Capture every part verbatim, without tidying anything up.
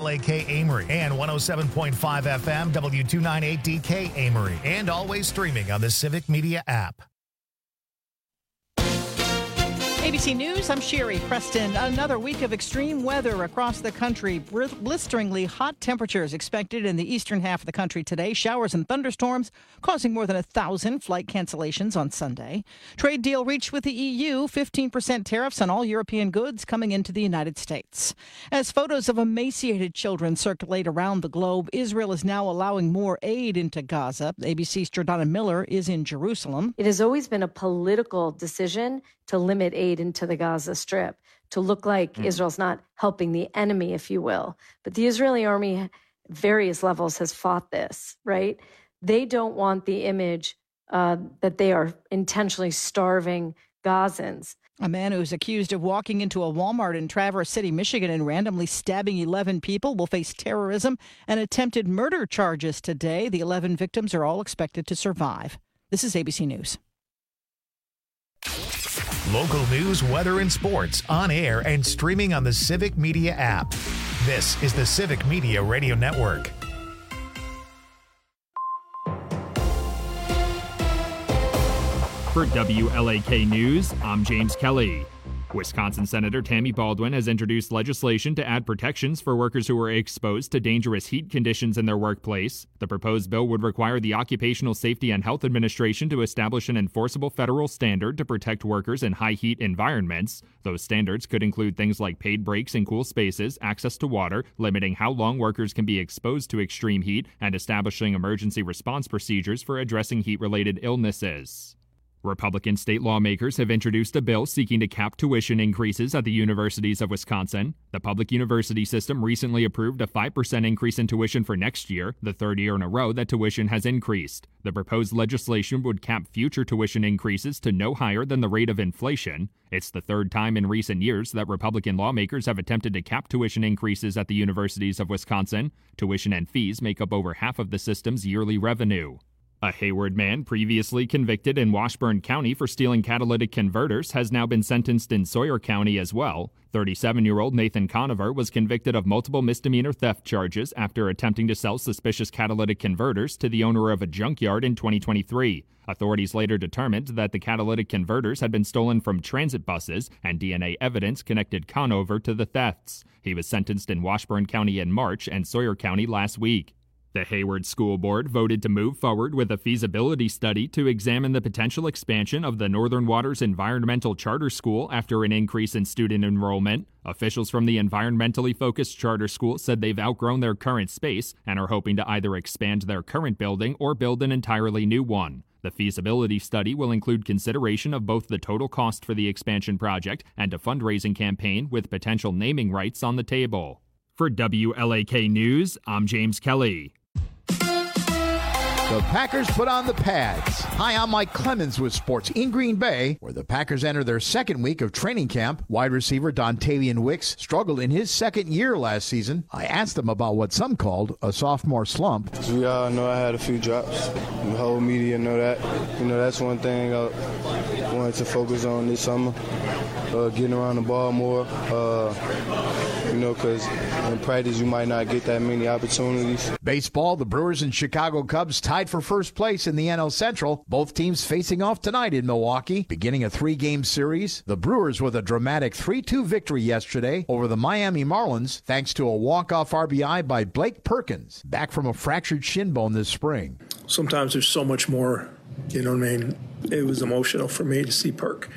L A K Amory and one oh seven point five F M W two ninety-eight D K Amory, and always streaming on the Civic Media app. A B C News, I'm Sherry Preston. Another week of extreme weather across the country. Blisteringly hot temperatures expected in the eastern half of the country today. Showers and thunderstorms causing more than a thousand flight cancellations on Sunday. Trade deal reached with the E U, fifteen percent tariffs on all European goods coming into the United States. As photos of emaciated children circulate around the globe, Israel is now allowing more aid into Gaza. A B C's Jordana Miller is in Jerusalem. It has always been a political decision to limit aid into the Gaza Strip, to look like mm. Israel's not helping the enemy, if you will. But the Israeli army, at various levels, has fought this, right? They don't want the image uh, that they are intentionally starving Gazans. A man who is accused of walking into a Walmart in Traverse City, Michigan, and randomly stabbing eleven people will face terrorism and attempted murder charges today. The eleven victims are all expected to survive. This is A B C News. Local news, weather, and sports on air and streaming on the Civic Media app. This is the Civic Media Radio Network. For W L A K News, I'm James Kelly. Wisconsin Senator Tammy Baldwin has introduced legislation to add protections for workers who are exposed to dangerous heat conditions in their workplace. The proposed bill would require the Occupational Safety and Health Administration to establish an enforceable federal standard to protect workers in high heat environments. Those standards could include things like paid breaks in cool spaces, access to water, limiting how long workers can be exposed to extreme heat, and establishing emergency response procedures for addressing heat-related illnesses. Republican state lawmakers have introduced a bill seeking to cap tuition increases at the universities of Wisconsin. The public university system recently approved a five percent increase in tuition for next year, the third year in a row that tuition has increased. The proposed legislation would cap future tuition increases to no higher than the rate of inflation. It's the third time in recent years that Republican lawmakers have attempted to cap tuition increases at the universities of Wisconsin. Tuition and fees make up over half of the system's yearly revenue. A Hayward man previously convicted in Washburn County for stealing catalytic converters has now been sentenced in Sawyer County as well. thirty-seven-year-old Nathan Conover was convicted of multiple misdemeanor theft charges after attempting to sell suspicious catalytic converters to the owner of a junkyard in twenty twenty-three. Authorities later determined that the catalytic converters had been stolen from transit buses, and D N A evidence connected Conover to the thefts. He was sentenced in Washburn County in March and Sawyer County last week. The Hayward School Board voted to move forward with a feasibility study to examine the potential expansion of the Northern Waters Environmental Charter School after an increase in student enrollment. Officials from the environmentally focused charter school said they've outgrown their current space and are hoping to either expand their current building or build an entirely new one. The feasibility study will include consideration of both the total cost for the expansion project and a fundraising campaign with potential naming rights on the table. For W L A K News, I'm James Kelly. The Packers put on the pads. Hi, I'm Mike Clemens with sports in Green Bay, where the Packers enter their second week of training camp. Wide receiver Dontavian Wicks struggled in his second year last season. I asked him about what some called a sophomore slump. We all know I had a few drops. The whole media know that. You know, that's one thing I wanted to focus on this summer, uh, getting around the ball more. Uh, you know, because in practice you might not get that many opportunities. Baseball, the Brewers and Chicago Cubs tied for first place in the N L Central. Both teams facing off tonight in Milwaukee, beginning a three-game series. The Brewers with a dramatic three two victory yesterday over the Miami Marlins, thanks to a walk-off R B I by Blake Perkins, back from a fractured shin bone this spring. Sometimes there's so much more, you know what I mean? It was emotional for me to see Perk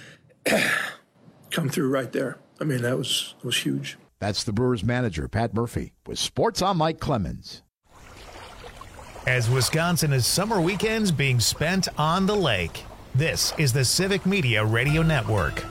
come through right there. I mean, that was was huge. That's the Brewers manager, Pat Murphy. With sports, I'm Mike Clemens. As Wisconsin is summer weekends being spent on the lake, this is the Civic Media Radio Network.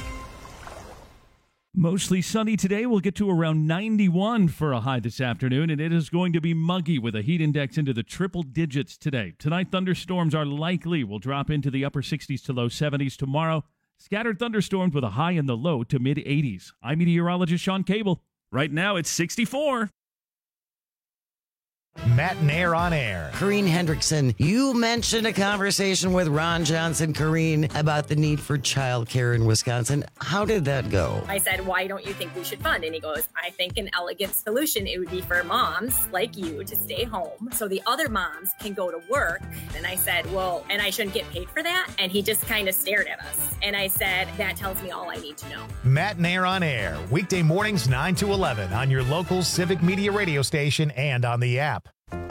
Mostly sunny today. We'll get to around ninety-one for a high this afternoon, and it is going to be muggy with a heat index into the triple digits today. Tonight, thunderstorms are likely. We'll drop into the upper sixties to low seventies tomorrow. Scattered thunderstorms with a high in the low to mid eighties. I'm meteorologist Sean Cable. Right now, it's sixty-four. Matt and Air on Air. Corrine Hendrickson, you mentioned a conversation with Ron Johnson, Corrine, about the need for childcare in Wisconsin. How did that go? I said, why don't you think we should fund? And he goes, I think an elegant solution, it would be for moms like you to stay home so the other moms can go to work. And I said, well, and I shouldn't get paid for that? And he just kind of stared at us. And I said, that tells me all I need to know. Matt and Air on Air, weekday mornings nine to eleven on your local Civic Media radio station and on the app.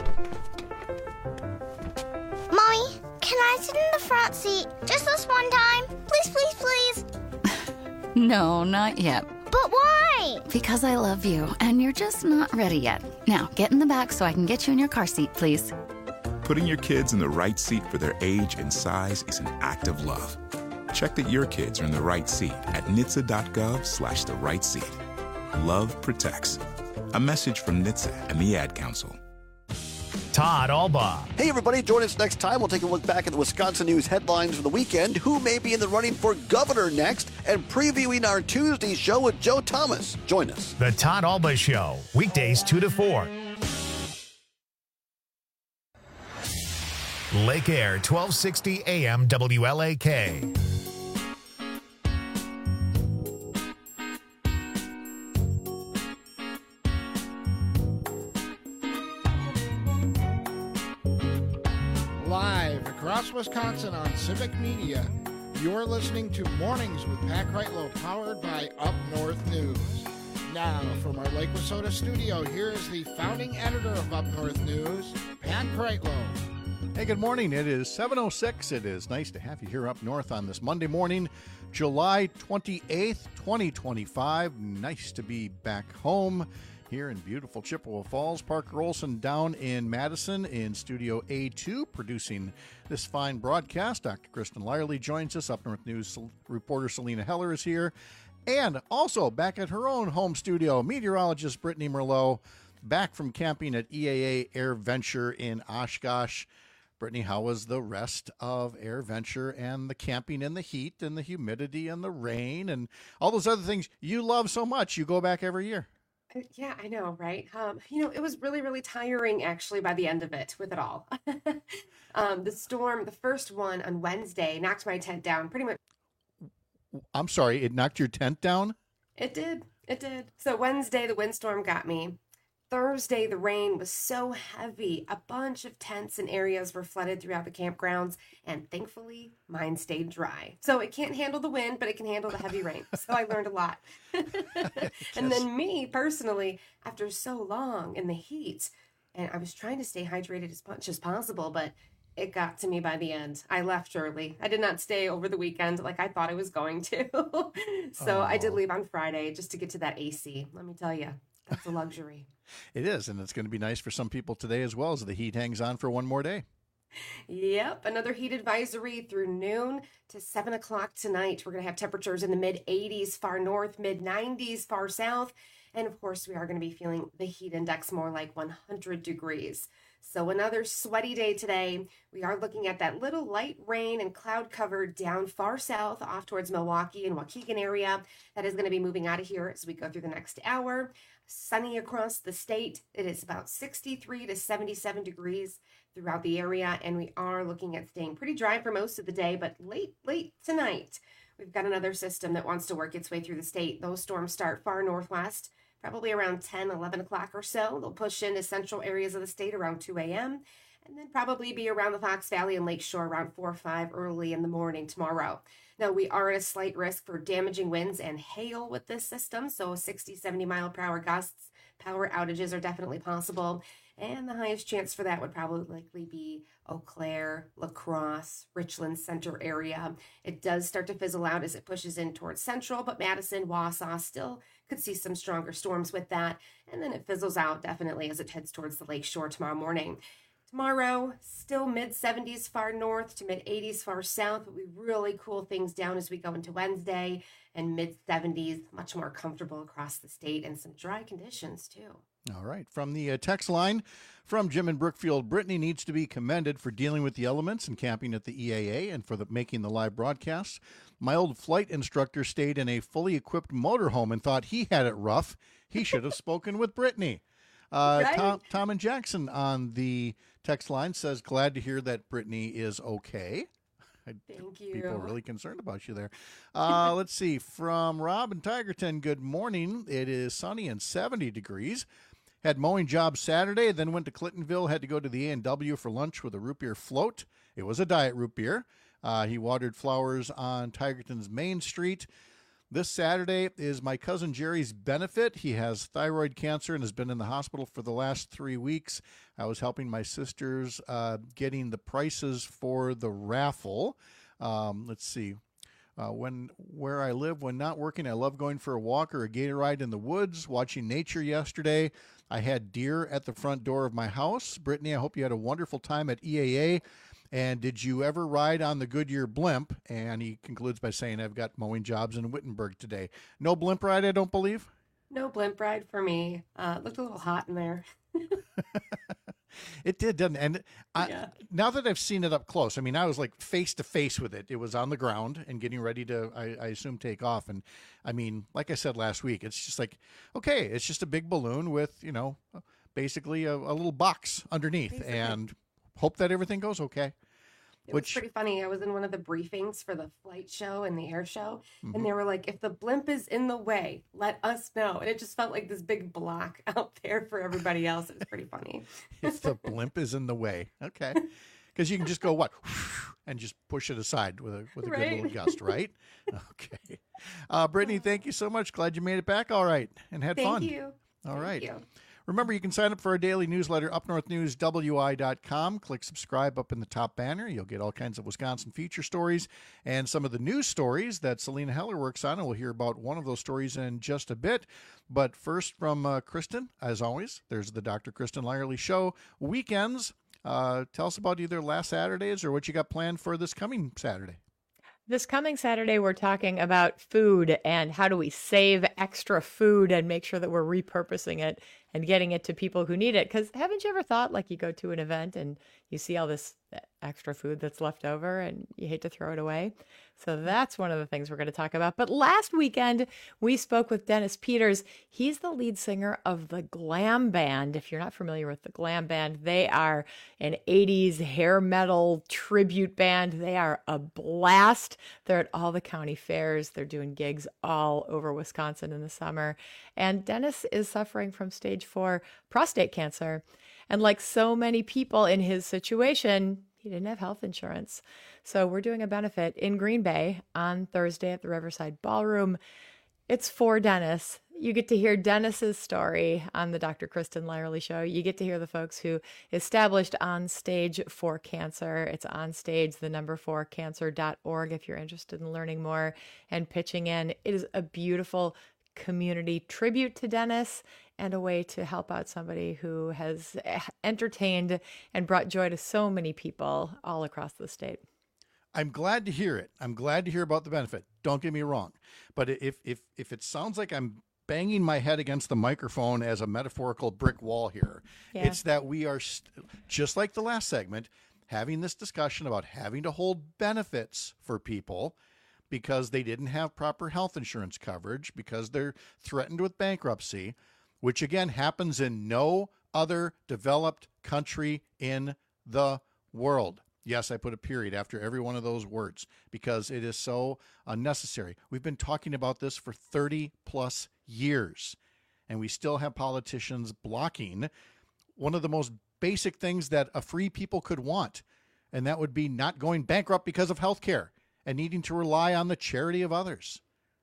Mommy, can I sit in the front seat just this one time? Please, please, please. No, not yet. But why? Because I love you, and you're just not ready yet. Now, get in the back so I can get you in your car seat, please. Putting your kids in the right seat for their age and size is an act of love. Check that your kids are in the right seat at N H T S A dot gov slash the right seat. Love protects. A message from N H T S A and the Ad Council. Todd Albaugh. Hey, everybody. Join us next time. We'll take a look back at the Wisconsin news headlines for the weekend, who may be in the running for governor next, and previewing our Tuesday show with Joe Thomas. Join us. The Todd Albaugh Show, weekdays two to four. Lake Air, twelve sixty A M W L A K. Live across Wisconsin on Civic Media, you're listening to Mornings with Pat Kreitlow, powered by Up North News. Now, from our Lake Wissota studio, here is the founding editor of Up North News, Pat Kreitlow. Hey, good morning. It is seven oh six. It is nice to have you here up north on this Monday morning, July twenty-eighth, twenty twenty-five. Nice to be back home here in beautiful Chippewa Falls. Parker Olson down in Madison in Studio A two, producing this fine broadcast. Doctor Kristen Lyerly joins us. Up North News reporter Selena Heller is here. And also back at her own home studio, meteorologist Brittany Merlot, back from camping at E A A Air Venture in Oshkosh. Brittany, how was the rest of Air Venture and the camping in the heat and the humidity and the rain and all those other things you love so much? You go back every year. Yeah, I know, right? Um, you know, it was really, really tiring actually by the end of it with it all. um, the storm, the first one on Wednesday, knocked my tent down pretty much. I'm sorry, it knocked your tent down? It did. It did. So Wednesday, the windstorm got me. Thursday, the rain was so heavy. A bunch of tents and areas were flooded throughout the campgrounds, and thankfully, mine stayed dry. So it can't handle the wind, but it can handle the heavy rain. So I learned a lot. And then me, personally, after so long in the heat, and I was trying to stay hydrated as much as possible, but it got to me by the end. I left early. I did not stay over the weekend like I thought I was going to. So oh. I did leave on Friday just to get to that A C. Let me tell you, that's a luxury. It is, and it's going to be nice for some people today as well as the heat hangs on for one more day. Yep, another heat advisory through noon to seven o'clock tonight. We're going to have temperatures in the mid eighties far north, mid nineties far south, and of course we are going to be feeling the heat index more like one hundred degrees. So another sweaty day today. We are looking at that little light rain and cloud cover down far south off towards Milwaukee and Waukegan area. That is going to be moving out of here as we go through the next hour. Sunny across the state. It is about sixty-three to seventy-seven degrees throughout the area, and we are looking at staying pretty dry for most of the day, but late, late tonight, we've got another system that wants to work its way through the state. Those storms start far northwest, probably around ten, eleven o'clock or so. They'll push into central areas of the state around two a.m., and then probably be around the Fox Valley and Lakeshore around four or five early in the morning tomorrow. Now, we are at a slight risk for damaging winds and hail with this system, so sixty, seventy mile per hour gusts, power outages are definitely possible, and the highest chance for that would probably likely be Eau Claire, La Crosse, Richland Center area. It does start to fizzle out as it pushes in towards central, but Madison, Wausau still could see some stronger storms with that, and then it fizzles out definitely as it heads towards the Lakeshore tomorrow morning. Tomorrow, still mid seventies far north to mid eighties far south, but we really cool things down as we go into Wednesday, and mid seventies, much more comfortable across the state, and some dry conditions too. All right. From the uh, text line from Jim in Brookfield, Brittany needs to be commended for dealing with the elements and camping at the E A A and for the, making the live broadcasts. My old flight instructor stayed in a fully equipped motorhome and thought he had it rough. He should have spoken with Brittany. Uh, Right? Tom, Tom and Jackson on the text line says, glad to hear that Brittany is okay. Thank you. People are really concerned about you there. Uh, let's see. From Rob and Tigerton, good morning. It is sunny and seventy degrees. Had mowing job Saturday, then went to Clintonville, had to go to the A and W for lunch with a root beer float. It was a diet root beer. Uh, he watered flowers on Tigerton's Main Street. This Saturday is my cousin Jerry's benefit. He has thyroid cancer and has been in the hospital for the last three weeks. I was helping my sisters uh, getting the prices for the raffle. Um, let's see. Uh, when where I live, when not working, I love going for a walk or a gator ride in the woods, watching nature yesterday. I had deer at the front door of my house. Brittany, I hope you had a wonderful time at E A A. And did you ever ride on the Goodyear blimp? And he concludes by saying, I've got mowing jobs in Wittenberg today. No blimp ride, I don't believe? No blimp ride for me. Uh, it looked a little hot in there. It did, didn't it? And I, Yeah. now that I've seen it up close, I mean, I was like face to face with it. It was on the ground and getting ready to, I, I assume, take off. And I mean, like I said last week, it's just like, okay, it's just a big balloon with, you know, basically a, a little box underneath. Basically. And hope that everything goes okay. It Which was pretty funny. I was in one of the briefings for the flight show and the air show, Mhm. and they were like, if the blimp is in the way, let us know. And it just felt like this big block out there for everybody else. It was pretty funny. if the blimp is in the way. Okay. Because you can just go, what? And just push it aside with a, with a Right. good little gust, right? Okay. Uh, Brittany, thank you so much. Glad you made it back all right and had Thank fun. you. All Thank right. you. Remember, you can sign up for our daily newsletter, up north news w i dot com. Click subscribe up in the top banner. You'll get all kinds of Wisconsin feature stories and some of the news stories that Selena Heller works on. And we'll hear about one of those stories in just a bit. But first, from uh, Kristen, as always, there's the Doctor Kristen Lyerly Show. Weekends, uh, tell us about either last Saturdays or what you got planned for this coming Saturday. This coming Saturday, we're talking about food and how do we save extra food and make sure that we're repurposing it and getting it to people who need it. Because haven't you ever thought, like, you go to an event and you see all this extra food that's left over and you hate to throw it away? So that's one of the things we're going to talk about. But last weekend, we spoke with Dennis Peters. He's the lead singer of the Glam Band. If you're not familiar with the Glam Band, they are an eighties hair metal tribute band. They are a blast. They're at all the county fairs. They're doing gigs all over Wisconsin in the summer. And Dennis is suffering from stage four prostate cancer. And like so many people in his situation, he didn't have health insurance. So we're doing a benefit in Green Bay on Thursday at the Riverside Ballroom. It's for Dennis. You get to hear Dennis's story on the Doctor Kristen Lyerly Show. You get to hear the folks who established On Stage for Cancer. It's on stage, the number four cancer dot org if you're interested in learning more and pitching in. It is a beautiful community tribute to Dennis and a way to help out somebody who has entertained and brought joy to so many people all across the state. I'm glad to hear it. I'm glad to hear about the benefit. Don't get me wrong. But if if if it sounds like I'm banging my head against the microphone as a metaphorical brick wall here, Yeah. it's that we are, st- just like the last segment, having this discussion about having to hold benefits for people because they didn't have proper health insurance coverage, because they're threatened with bankruptcy, which again happens in no other developed country in the world. Yes, I put a period after every one of those words because it is so unnecessary. We've been talking about this for thirty plus years, and we still have politicians blocking one of the most basic things that a free people could want, and that would be not going bankrupt because of health care and needing to rely on the charity of others.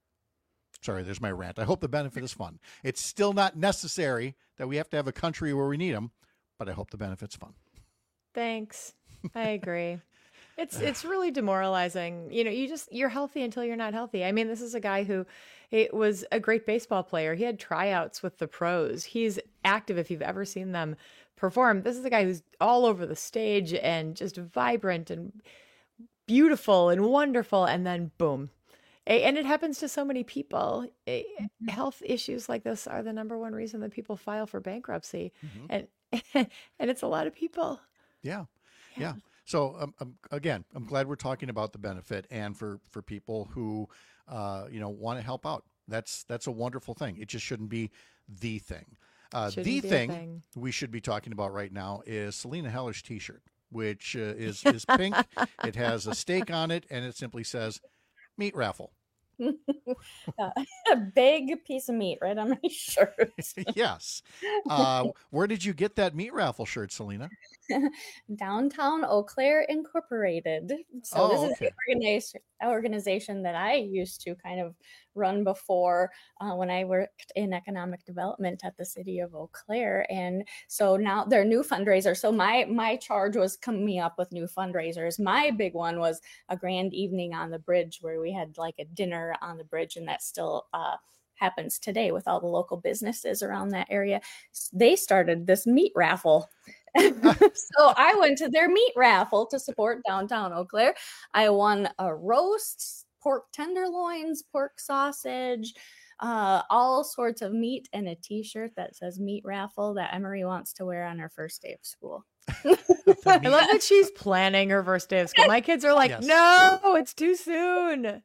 Sorry, there's my rant. I hope the benefit is fun. It's still not necessary that we have to have a country where we need them, but I hope the benefit's fun. Thanks. I agree. It's it's really demoralizing. You know, you just you're healthy until you're not healthy. I mean, this is a guy who it was a great baseball player. He had tryouts with the pros. He's active if you've ever seen them perform. This is a guy who's all over the stage and just vibrant and beautiful and wonderful, and then boom. A- And it happens to so many people. A- Health issues like this are the number one reason that people file for bankruptcy. And and it's a lot of people. Yeah. Yeah. So um, um, again, I'm glad we're talking about the benefit and for, for people who, uh, you know, want to help out. That's, that's a wonderful thing. It just shouldn't be the thing. Uh, Shouldn't the be a thing, thing. we should be talking about right now is Selena Heller's T-shirt, which uh, is is pink. It has a steak on it, and it simply says "Meat Raffle." Uh, a big piece of meat right on my shirt. Yes. Uh, where did you get that meat raffle shirt, Selena? Downtown Eau Claire Incorporated. So Oh, this is okay. the organization, organization that I used to kind of run before uh, when I worked in economic development at the city of Eau Claire. And so now they're new fundraiser. So my my charge was coming up with new fundraisers. My big one was a grand evening on the bridge where we had like a dinner on the bridge, and that still uh, happens today with all the local businesses around that area. They started this meat raffle. So I went to their meat raffle to support downtown Eau Claire. I won a roast, pork tenderloins, pork sausage, uh, all sorts of meat, and a t-shirt that says meat raffle that Emery wants to wear on her first day of school. I love that she's planning her first day of school. My kids are like, Yes. no, it's too soon.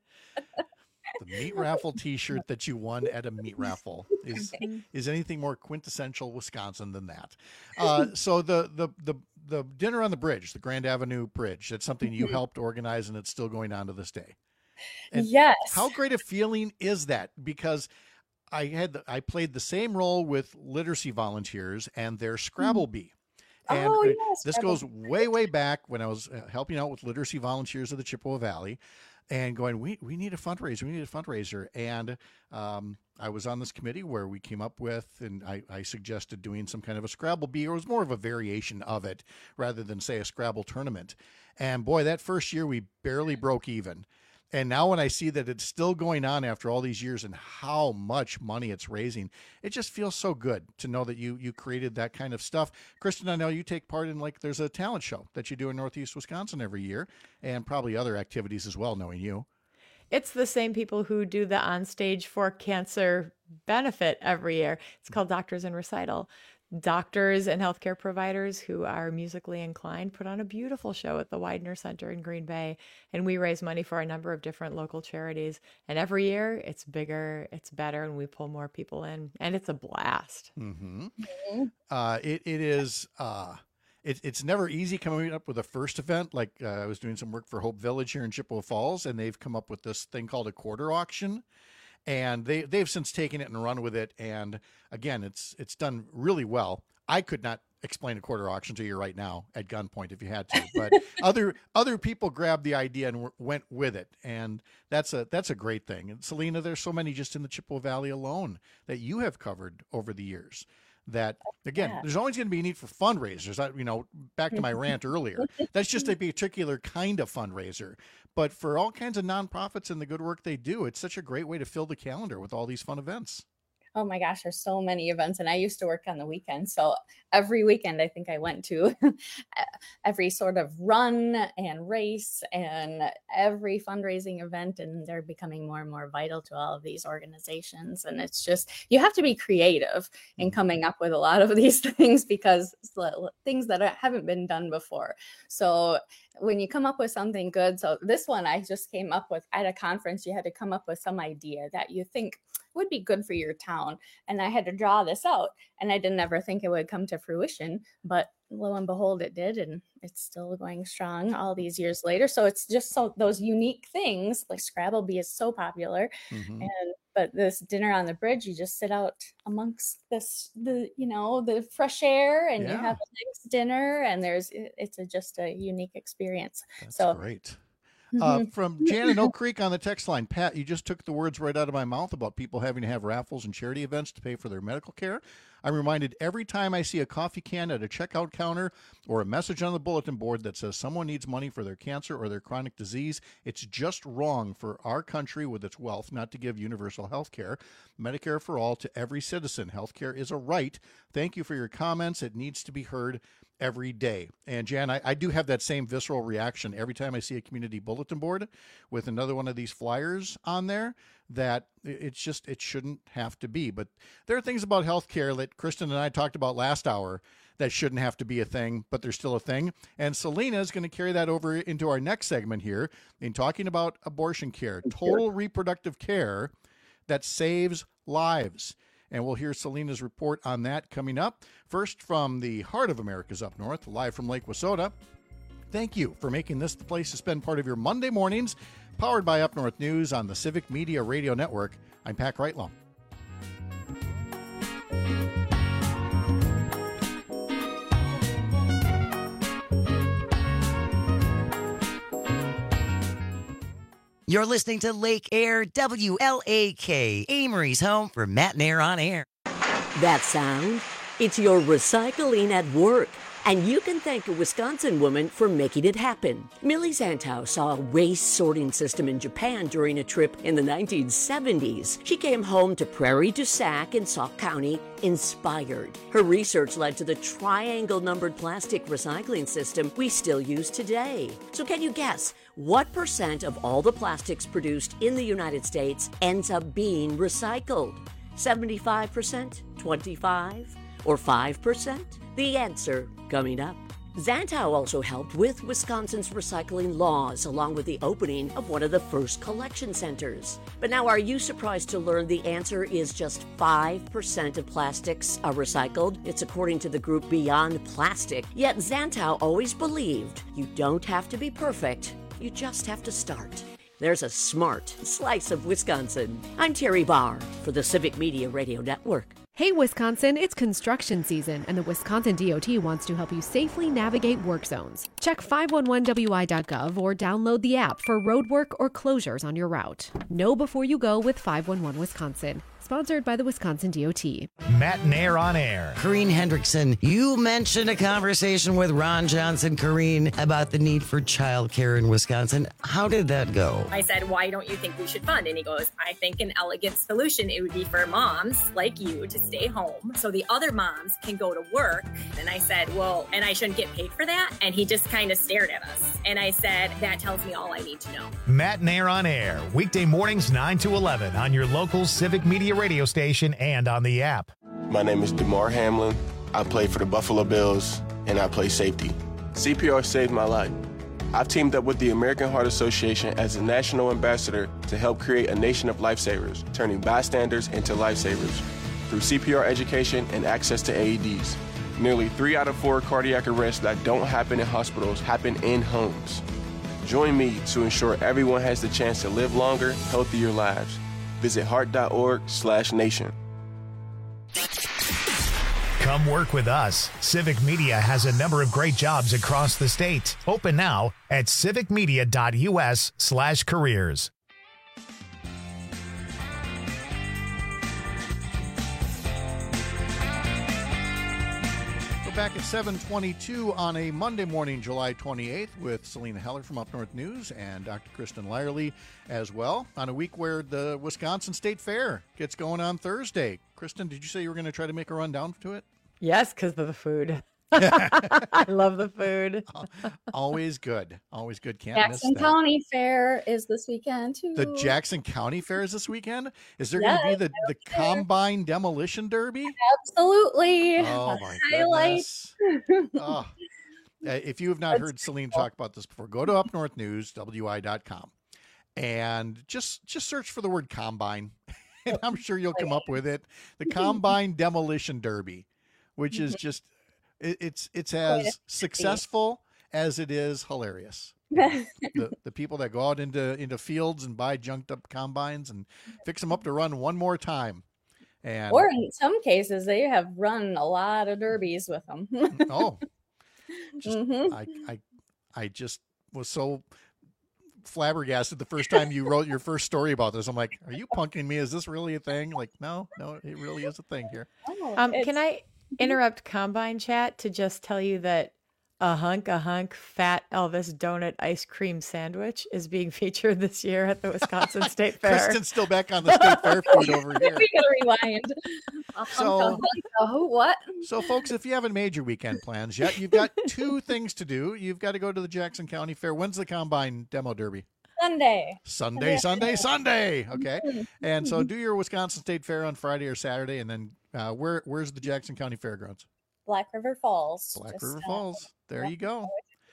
The meat raffle T-shirt that you won at a meat raffle is is anything more quintessential Wisconsin than that? Uh, so the, the the the dinner on the bridge, the Grand Avenue Bridge, that's something you helped organize, and it's still going on to this day. And Yes. How great a feeling is that? Because I had the, I played the same role with literacy volunteers and their Scrabble Bee. And Oh, uh, yes, this Scrabble goes way, way back when I was uh, helping out with literacy volunteers of the Chippewa Valley and going, we, we need a fundraiser. We need a fundraiser. And um, I was on this committee where we came up with, and I, I suggested doing some kind of a Scrabble Bee, or it was more of a variation of it rather than, say, a Scrabble tournament. And boy, that first year we barely broke even. And now when I see that it's still going on after all these years and how much money it's raising, it just feels so good to know that you you created that kind of stuff. Kristen, I know you take part in, like, there's a talent show that you do in Northeast Wisconsin every year, and probably other activities as well, knowing you. It's the same people who do the On Stage for Cancer benefit every year. It's called Doctors in Recital. Doctors and healthcare providers who are musically inclined put on a beautiful show at the Widener Center in Green Bay, and we raise money for a number of different local charities. And every year it's bigger, it's better, and we pull more people in, and it's a blast. Mm-hmm. Uh, it it is. Uh, it, it's never easy coming up with a first event. Like uh, I was doing some work for Hope Village here in Chippewa Falls, and they've come up with this thing called a quarter auction. And they they've since taken it and run with it. And again, it's it's done really well. I could not explain a quarter auction to you right now at gunpoint if you had to, but other other people grabbed the idea and w- went with it, and that's a that's a great thing. And Selena, there's so many just in the Chippewa Valley alone that you have covered over the years. That again, Yeah. there's always going to be a need for fundraisers. I, you know, back to my rant earlier. That's just a particular kind of fundraiser. But for all kinds of nonprofits and the good work they do, it's such a great way to fill the calendar with all these fun events. Oh my gosh, there's so many events, and I used to work on the weekends. So every weekend, I think I went to every sort of run and race and every fundraising event, and they're becoming more and more vital to all of these organizations. And it's just, you have to be creative in coming up with a lot of these things because it's li- things that haven't been done before. So when you come up with something good, so this one I just came up with at a conference, you had to come up with some idea that you think would be good for your town. And I had to draw this out, and I didn't ever think it would come to fruition, but lo and behold, it did. And it's still going strong all these years later. So it's just so those unique things, like Scrabble Bee is so popular. Mm-hmm. And but this dinner on the bridge, you just sit out amongst this, the, you know, the fresh air, and Yeah. you have a nice dinner, and there's, it- it's a, just a unique experience. That's so great. Uh, Mhm. from Jan in Oak Creek on the text line, Pat, you just took the words right out of my mouth about people having to have raffles and charity events to pay for their medical care. I'm reminded every time I see a coffee can at a checkout counter or a message on the bulletin board that says someone needs money for their cancer or their chronic disease. It's just wrong for our country with its wealth not to give universal health care, Medicare for all, to every citizen. Health care is a right. Thank you for your comments. It needs to be heard every day. And Jan, I, I do have that same visceral reaction every time I see a community bulletin board with another one of these flyers on there, that it's just, it shouldn't have to be. But there are things about healthcare that Kristen and I talked about last hour that shouldn't have to be a thing, but they're still a thing. And Selena is going to carry that over into our next segment here in talking about abortion care, total reproductive care that saves lives. And we'll hear Selena's report on that coming up. First, from the heart of America's Up North, live from Lake Wissota. Thank you for making this the place to spend part of your Monday mornings. Powered by Up North News on the Civic Media Radio Network. I'm Pat Kreitlow. You're listening to Lake Air, W L A K, Amory's home for Matt and Air on Air. That sound? It's your recycling at work. And you can thank a Wisconsin woman for making it happen. Millie Zantow saw a waste sorting system in Japan during a trip in the nineteen seventies. She came home to Prairie du Sac in Sauk County inspired. Her research led to the triangle-numbered plastic recycling system we still use today. So can you guess what percent of all the plastics produced in the United States ends up being recycled? seventy-five percent? twenty-five? Or five percent? The answer coming up. Zantow also helped with Wisconsin's recycling laws, along with the opening of one of the first collection centers. But now, are you surprised to learn the answer is just five percent of plastics are recycled? It's according to the group Beyond Plastic. Yet Zantow always believed you don't have to be perfect, you just have to start. There's a smart slice of Wisconsin. I'm Terry Barr for the Civic Media Radio Network. Hey Wisconsin, it's construction season, and the Wisconsin D O T wants to help you safely navigate work zones. Check five one one W I dot gov or download the app for road work or closures on your route. Know before you go with five one one Wisconsin. Sponsored by the Wisconsin D O T. Matt and Air on Air. Corrine Hendrickson, you mentioned a conversation with Ron Johnson, Corrine, about the need for childcare in Wisconsin. How did that go? I said, why don't you think we should fund? And he goes, I think an elegant solution, it would be for moms like you to stay home so the other moms can go to work. And I said, well, and I shouldn't get paid for that? And he just kind of stared at us. And I said, that tells me all I need to know. Matt and Air on Air, weekday mornings nine to eleven on your local Civic Media radio station and on the app. My name is DeMar Hamlin. I play for the Buffalo Bills, and I play safety. C P R saved my life. I've teamed up with the American Heart Association as a national ambassador to help create a nation of lifesavers, turning bystanders into lifesavers through C P R education and access to A E Ds. Nearly three out of four cardiac arrests that don't happen in hospitals happen in homes. Join me to ensure everyone has the chance to live longer, healthier lives. Visit heart.org slash nation. Come work with us. Civic Media has a number of great jobs across the state. Open now at civicmedia.us slash careers. Back at seven twenty-two on a Monday morning, July twenty-eighth, with Selena Heller from Up North News and Doctor Kristen Lyerly as well, on a week where the Wisconsin State Fair gets going on Thursday. Kristen, did you say you were going to try to make a run down to it? Yes, because of the food. I love the food. Always good. Always good. Can't Jackson miss that. County Fair is this weekend, too. The Jackson County Fair is this weekend? Is there Yes, going to be the, the Combine Demolition Derby? Absolutely. Oh, my Highlight. goodness. Oh. Uh, if you have not heard Celine talk about this before, go to Up North News, W I dot com, and just just search for the word Combine, and I'm sure you'll come up with it. The Combine Demolition Derby, which is just... It's it's as successful as it is hilarious. the the people that go out into into fields and buy junked up combines and fix them up to run one more time, and Or in some cases, they have run a lot of derbies with them. oh, just, Mhm. I I I just was so flabbergasted the first time you wrote your first story about this. I'm like, are you punking me? Is this really a thing? Like, no, no, it really is a thing here. Um, can I interrupt Combine Chat to just tell you that a hunk, a hunk, fat Elvis donut ice cream sandwich is being featured this year at the Wisconsin State Fair. Kristen's still back on the State Fair food over here. We gotta rewind. So- oh, what? So, folks, if you haven't made your weekend plans yet, you've got two things to do. You've got to go to the Jackson County Fair. When's the Combine Demo Derby? Sunday. Sunday, Sunday, Sunday. Okay. And so do your Wisconsin State Fair on Friday or Saturday. And then uh, where where's the Jackson County Fairgrounds? Black River Falls. Black Just, River uh, Falls. There you go.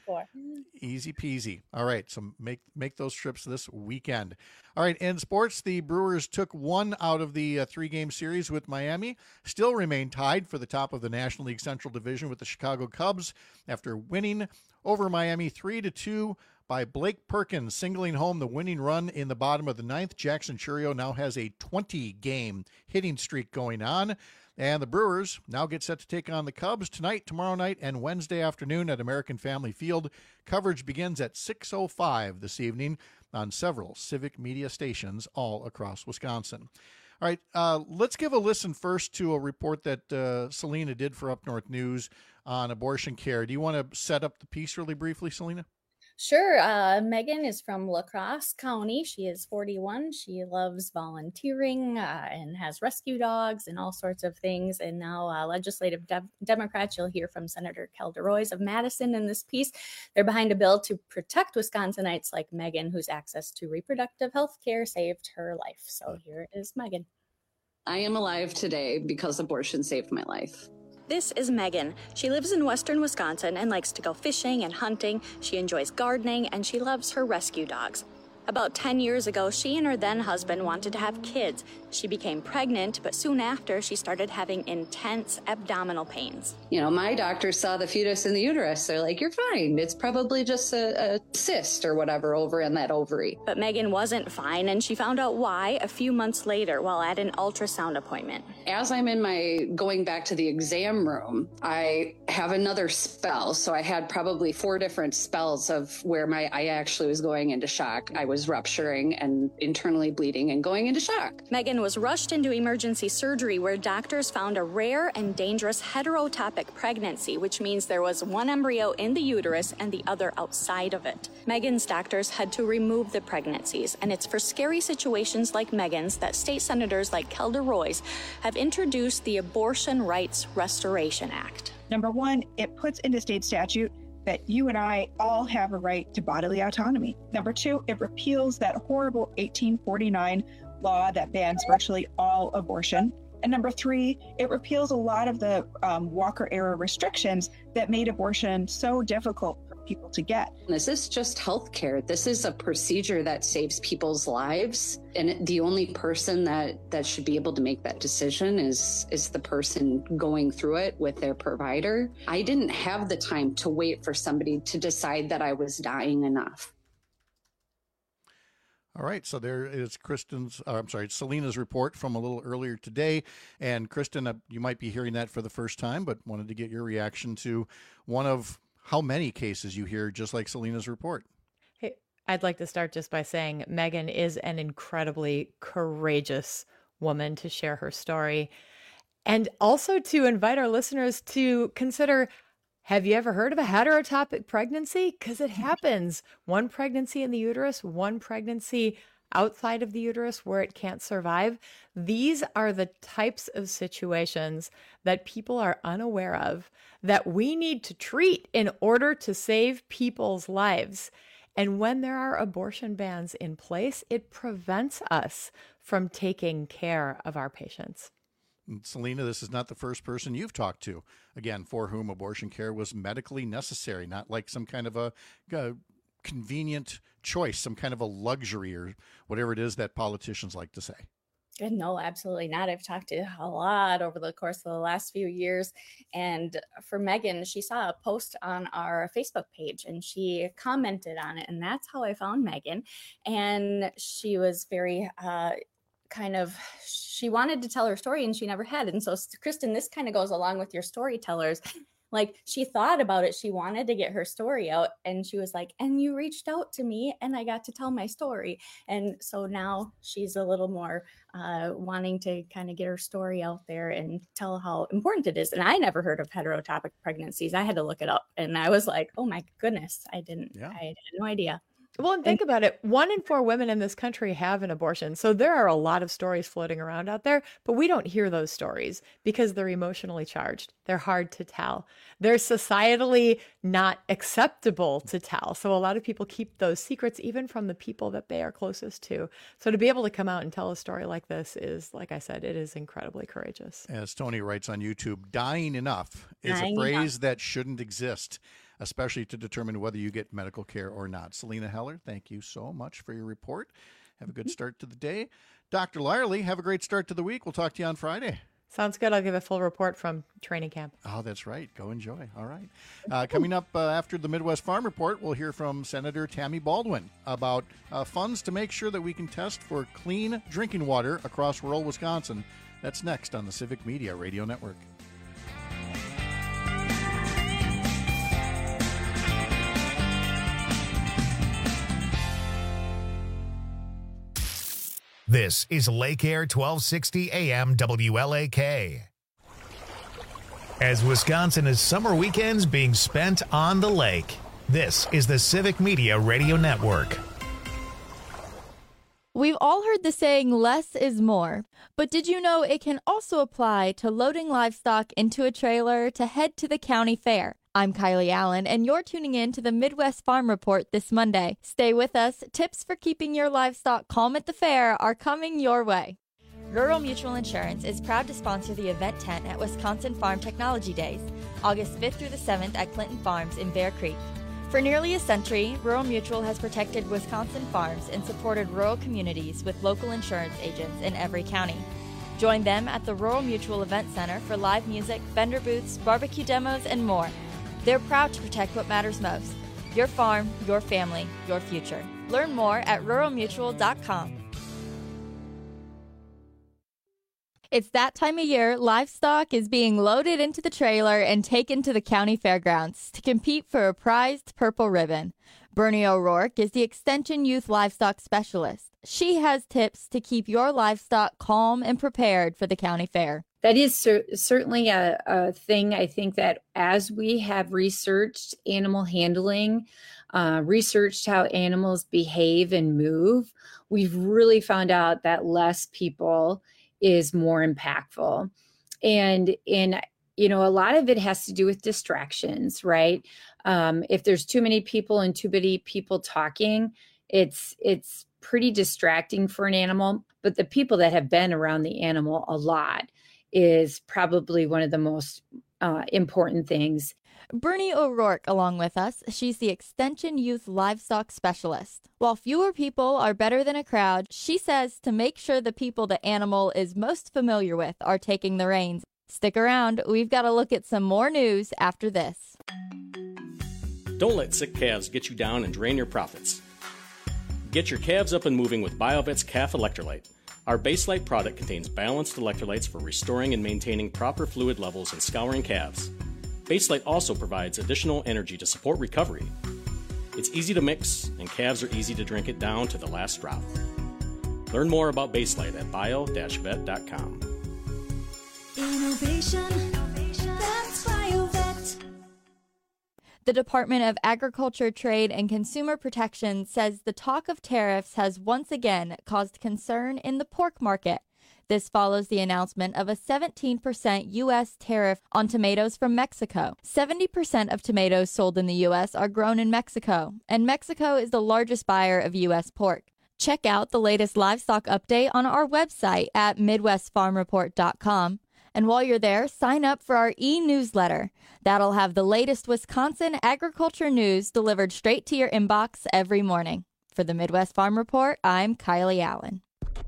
before. Easy peasy. All right, so make make those trips this weekend. All right, in sports, the Brewers took one out of the uh, three-game series with Miami, still remain tied for the top of the National League Central Division with the Chicago Cubs after winning over Miami three to two by Blake Perkins, singling home the winning run in the bottom of the ninth. Jackson Chourio now has a twenty-game hitting streak going on. And the Brewers now get set to take on the Cubs tonight, tomorrow night, and Wednesday afternoon at American Family Field. Coverage begins at six oh five this evening on several Civic Media stations all across Wisconsin. All right, uh, let's give a listen first to a report that uh, Selena did for Up North News on abortion care. Do you want to set up the piece really briefly, Selena? Sure. Uh, Megan is from La Crosse County. She is forty-one. She loves volunteering uh, and has rescue dogs and all sorts of things. And now uh, legislative de- Democrats, you'll hear from Senator Calderoys of Madison in this piece. They're behind a bill to protect Wisconsinites like Megan, whose access to reproductive health care saved her life. So here is Megan. I am alive today because abortion saved my life. This is Megan. She lives in western Wisconsin and likes to go fishing and hunting. She enjoys gardening and she loves her rescue dogs. About ten years ago, she and her then husband wanted to have kids. She became pregnant, but soon after, she started having intense abdominal pains. You know, my doctor saw the fetus in the uterus. They're like, you're fine. It's probably just a, a cyst or whatever over in that ovary. But Megan wasn't fine, and she found out why a few months later while at an ultrasound appointment. As I'm in my going back to the exam room, I have another spell. So I had probably four different spells of where my I actually was going into shock. I was rupturing and internally bleeding and going into shock. Megan was rushed into emergency surgery where doctors found a rare and dangerous heterotopic pregnancy, which means there was one embryo in the uterus and the other outside of it. Megan's doctors had to remove the pregnancies, and it's for scary situations like Megan's that state senators like Calderoys have introduced the Abortion Rights Restoration Act. Number one, it puts into state statute that you and I all have a right to bodily autonomy. Number two, it repeals that horrible eighteen forty-nine law that bans virtually all abortion. And number three, it repeals a lot of the um, Walker-era restrictions that made abortion so difficult for people to get. This is just healthcare. This is a procedure that saves people's lives. And the only person that, that should be able to make that decision is, is the person going through it with their provider. I didn't have the time to wait for somebody to decide that I was dying enough. All right, so there is Kristen's, uh, I'm sorry, Selena's report from a little earlier today. And Kristen, uh, you might be hearing that for the first time, but wanted to get your reaction to one of how many cases you hear just like Selena's report. Hey, I'd like to start just by saying Megan is an incredibly courageous woman to share her story. And also to invite our listeners to consider, have you ever heard of a heterotopic pregnancy? Because it happens. One pregnancy in the uterus, one pregnancy outside of the uterus where it can't survive. These are the types of situations that people are unaware of that we need to treat in order to save people's lives. And when there are abortion bans in place, it prevents us from taking care of our patients. Selena, this is not the first person you've talked to, again, for whom abortion care was medically necessary, not like some kind of a, a convenient choice, some kind of a luxury or whatever it is that politicians like to say. No, absolutely not. I've talked to a lot over the course of the last few years. And for Megan, she saw a post on our Facebook page and she commented on it. And that's how I found Megan. And she was very, uh, kind of, she wanted to tell her story and she never had. And so, Kristen, this kind of goes along with your storytellers. Like, she thought about it. She wanted to get her story out. And she was like, and you reached out to me and I got to tell my story. And so now she's a little more uh, wanting to kind of get her story out there and tell how important it is. And I never heard of heterotopic pregnancies. I had to look it up. And I was like, oh my goodness, I didn't, yeah. I had no idea. Well, and think about it. One in four women in this country have an abortion. So there are a lot of stories floating around out there, but we don't hear those stories because they're emotionally charged. They're hard to tell. They're societally not acceptable to tell. So a lot of people keep those secrets even from the people that they are closest to. So to be able to come out and tell a story like this is, like I said, it is incredibly courageous. As Tony writes on YouTube, dying enough is Dying a phrase enough. that shouldn't exist. especially to determine whether you get medical care or not. Selena Heller, thank you so much for your report. Have a good start to the day. Doctor Lyerly, have a great start to the week. We'll talk to you on Friday. Sounds good. I'll give a full report from training camp. Oh, that's right. Go enjoy. All right. Uh, coming up uh, after the Midwest Farm Report, we'll hear from Senator Tammy Baldwin about uh, funds to make sure that we can test for clean drinking water across rural Wisconsin. That's next on the Civic Media Radio Network. This is Lake Air twelve sixty A M W L A K. As Wisconsin is summer weekends being spent on the lake, this is the Civic Media Radio Network. We've all heard the saying, less is more. But did you know it can also apply to loading livestock into a trailer to head to the county fair? I'm Kylie Allen, and you're tuning in to the Midwest Farm Report this Monday. Stay with us. Tips for keeping your livestock calm at the fair are coming your way. Rural Mutual Insurance is proud to sponsor the event tent at Wisconsin Farm Technology Days, August fifth through the seventh at Clinton Farms in Bear Creek. For nearly a century, Rural Mutual has protected Wisconsin farms and supported rural communities with local insurance agents in every county. Join them at the Rural Mutual Event Center for live music, vendor booths, barbecue demos, and more. They're proud to protect what matters most: your farm, your family, your future. Learn more at rural mutual dot com. It's that time of year. Livestock is being loaded into the trailer and taken to the county fairgrounds to compete for a prized purple ribbon. Bernie O'Rourke is the Extension Youth Livestock Specialist. She has tips to keep your livestock calm and prepared for the county fair. That is cer- certainly a, a thing. I think that as we have researched animal handling, uh, researched how animals behave and move, we've really found out that less people is more impactful. And in, you know, a lot of it has to do with distractions, right? Um, if there's too many people and too many people talking, it's it's pretty distracting for an animal. But the people that have been around the animal a lot is probably one of the most uh, important things. Bernie O'Rourke along with us. She's the Extension Youth Livestock Specialist. While fewer people are better than a crowd, she says to make sure the people the animal is most familiar with are taking the reins. Stick around. We've got to look at some more news after this. Don't let sick calves get you down and drain your profits. Get your calves up and moving with BioVet's Calf Electrolyte. Our Baselite product contains balanced electrolytes for restoring and maintaining proper fluid levels and scouring calves. Baselite also provides additional energy to support recovery. It's easy to mix, and calves are easy to drink it down to the last drop. Learn more about Baselite at bio dash vet dot com. Innovation, that's BioVet. The Department of Agriculture, Trade, and Consumer Protection says the talk of tariffs has once again caused concern in the pork market. This follows the announcement of a seventeen percent U S tariff on tomatoes from Mexico. seventy percent of tomatoes sold in the U S are grown in Mexico, and Mexico is the largest buyer of U S pork. Check out the latest livestock update on our website at midwest farm report dot com. And while you're there, sign up for our e-newsletter. That'll have the latest Wisconsin agriculture news delivered straight to your inbox every morning. For the Midwest Farm Report, I'm Kylie Allen.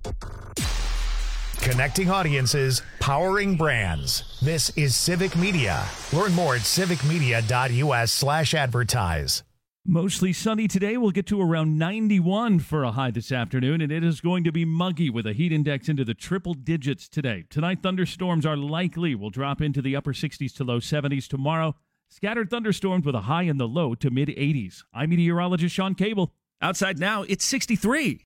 Connecting audiences, powering brands. This is Civic Media. Learn more at civic media dot u s slash advertise. Mostly sunny today. We'll get to around ninety-one for a high this afternoon, and it is going to be muggy with a heat index into the triple digits today. Tonight, thunderstorms are likely. We'll drop into the upper sixties to low seventies tomorrow. Scattered thunderstorms with a high in the low to mid eighties. I'm meteorologist Sean Cable. Outside now, it's sixty-three.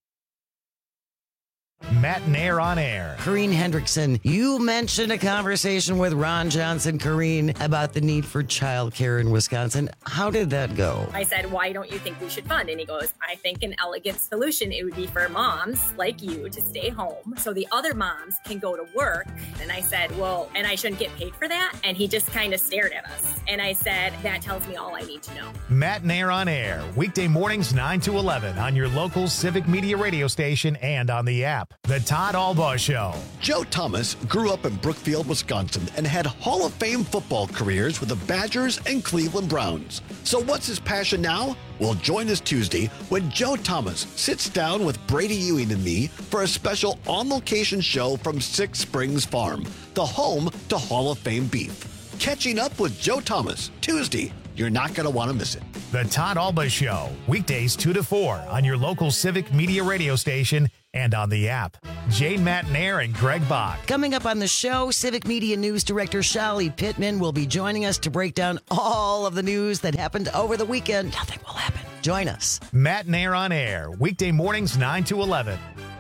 Matt Nair on air. Corrine Hendrickson, you mentioned a conversation with Ron Johnson, Corrine, about the need for childcare in Wisconsin. How did that go? I said, why don't you think we should fund? And he goes, I think an elegant solution, it would be for moms like you to stay home so the other moms can go to work. And I said, well, and I shouldn't get paid for that? And he just kind of stared at us. And I said, that tells me all I need to know. Matt Nair on air, weekday mornings nine to eleven on your local Civic Media radio station and on the app. The Todd Albaugh Show. Joe Thomas grew up in Brookfield, Wisconsin, and had Hall of Fame football careers with the Badgers and Cleveland Browns. So what's his passion now? Well, join us Tuesday when Joe Thomas sits down with Brady Ewing and me for a special on-location show from Six Springs Farm, the home to Hall of Fame beef. Catching up with Joe Thomas, Tuesday. You're not going to want to miss it. The Todd Albaugh Show, weekdays two to four on your local Civic Media radio station and on the app. Jane Matt Nair and Greg Bach. Coming up on the show, Civic Media News Director Shali Pittman will be joining us to break down all of the news that happened over the weekend. Nothing will happen. Join us. Matt Nair on air, weekday mornings nine to eleven.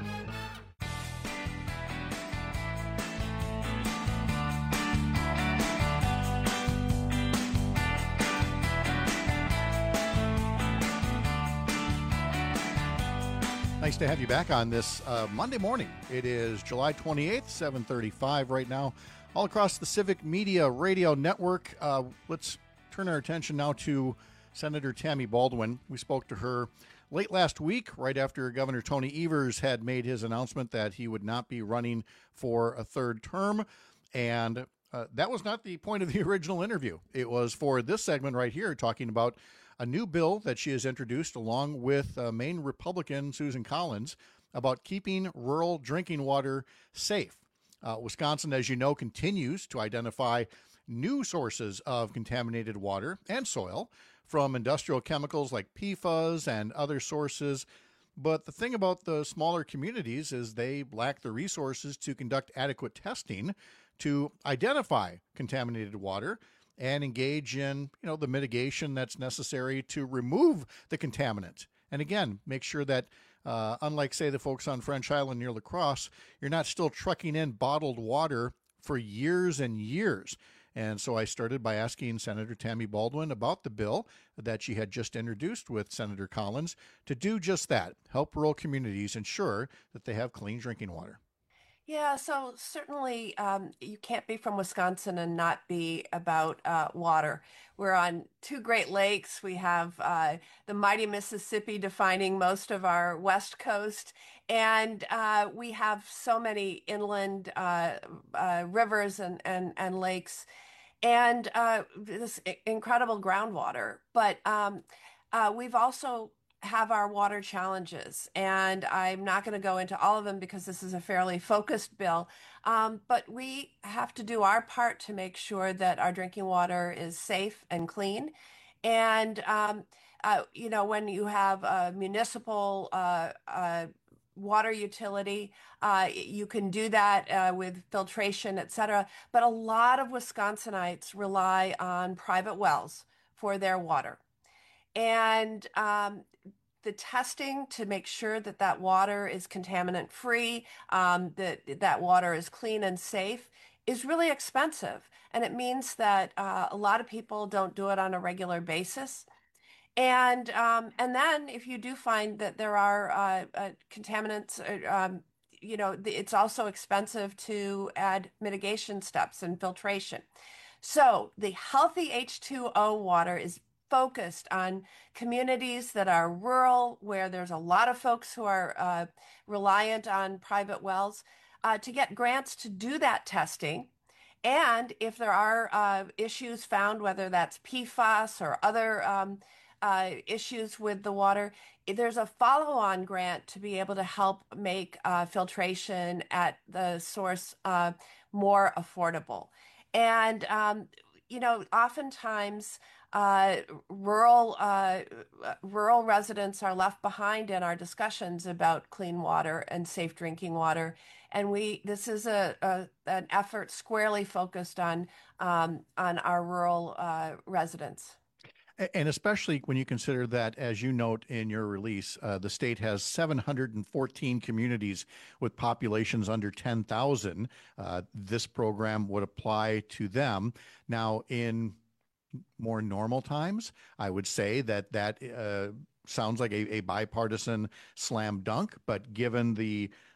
Nice to have you back on this uh, Monday morning. It is July twenty-eighth, seven thirty-five right now, all across the Civic Media Radio Network. Uh, let's turn our attention now to Senator Tammy Baldwin. We spoke to her late last week, right after Governor Tony Evers had made his announcement that he would not be running for a third term. And uh, that was not the point of the original interview. It was for this segment right here, talking about a new bill that she has introduced along with uh, Maine Republican Susan Collins about keeping rural drinking water safe. Uh, Wisconsin, as you know, continues to identify new sources of contaminated water and soil from industrial chemicals like P FAS and other sources. But the thing about the smaller communities is they lack the resources to conduct adequate testing to identify contaminated water and engage in, you know, the mitigation that's necessary to remove the contaminant. And again, make sure that, uh, unlike, say, the folks on French Island near La Crosse, you're not still trucking in bottled water for years and years. And so I started by asking Senator Tammy Baldwin about the bill that she had just introduced with Senator Collins to do just that, help rural communities ensure that they have clean drinking water. Yeah, so certainly um, you can't be from Wisconsin and not be about uh, water. We're on two Great Lakes. We have uh, the mighty Mississippi defining most of our West Coast. And uh, we have so many inland uh, uh, rivers and, and, and lakes and uh, this incredible groundwater. But um, uh, we've also have our water challenges, and I'm not going to go into all of them because this is a fairly focused bill, um, but we have to do our part to make sure that our drinking water is safe and clean. And, um, uh, you know, when you have a municipal uh, uh, water utility, uh, you can do that uh, with filtration, et cetera. But a lot of Wisconsinites rely on private wells for their water. And um, the testing to make sure that that water is contaminant free, um, that that water is clean and safe is really expensive. And it means that uh, a lot of people don't do it on a regular basis. And um, and then if you do find that there are uh, uh, contaminants, uh, um, you know, it's also expensive to add mitigation steps and filtration. So the healthy H two O water is focused on communities that are rural, where there's a lot of folks who are uh, reliant on private wells, uh, to get grants to do that testing. And if there are uh, issues found, whether that's P FAS or other um, uh, issues with the water, there's a follow-on grant to be able to help make uh, filtration at the source uh, more affordable. And, um, you know, oftentimes uh, rural uh, rural residents are left behind in our discussions about clean water and safe drinking water. And we this is a, a an effort squarely focused on um, on our rural uh, residents. And especially when you consider that, as you note in your release, uh, the state has seven hundred fourteen communities with populations under ten thousand. Uh, this program would apply to them. Now, in more normal times, I would say that that uh, sounds like a, a bipartisan slam dunk. But given the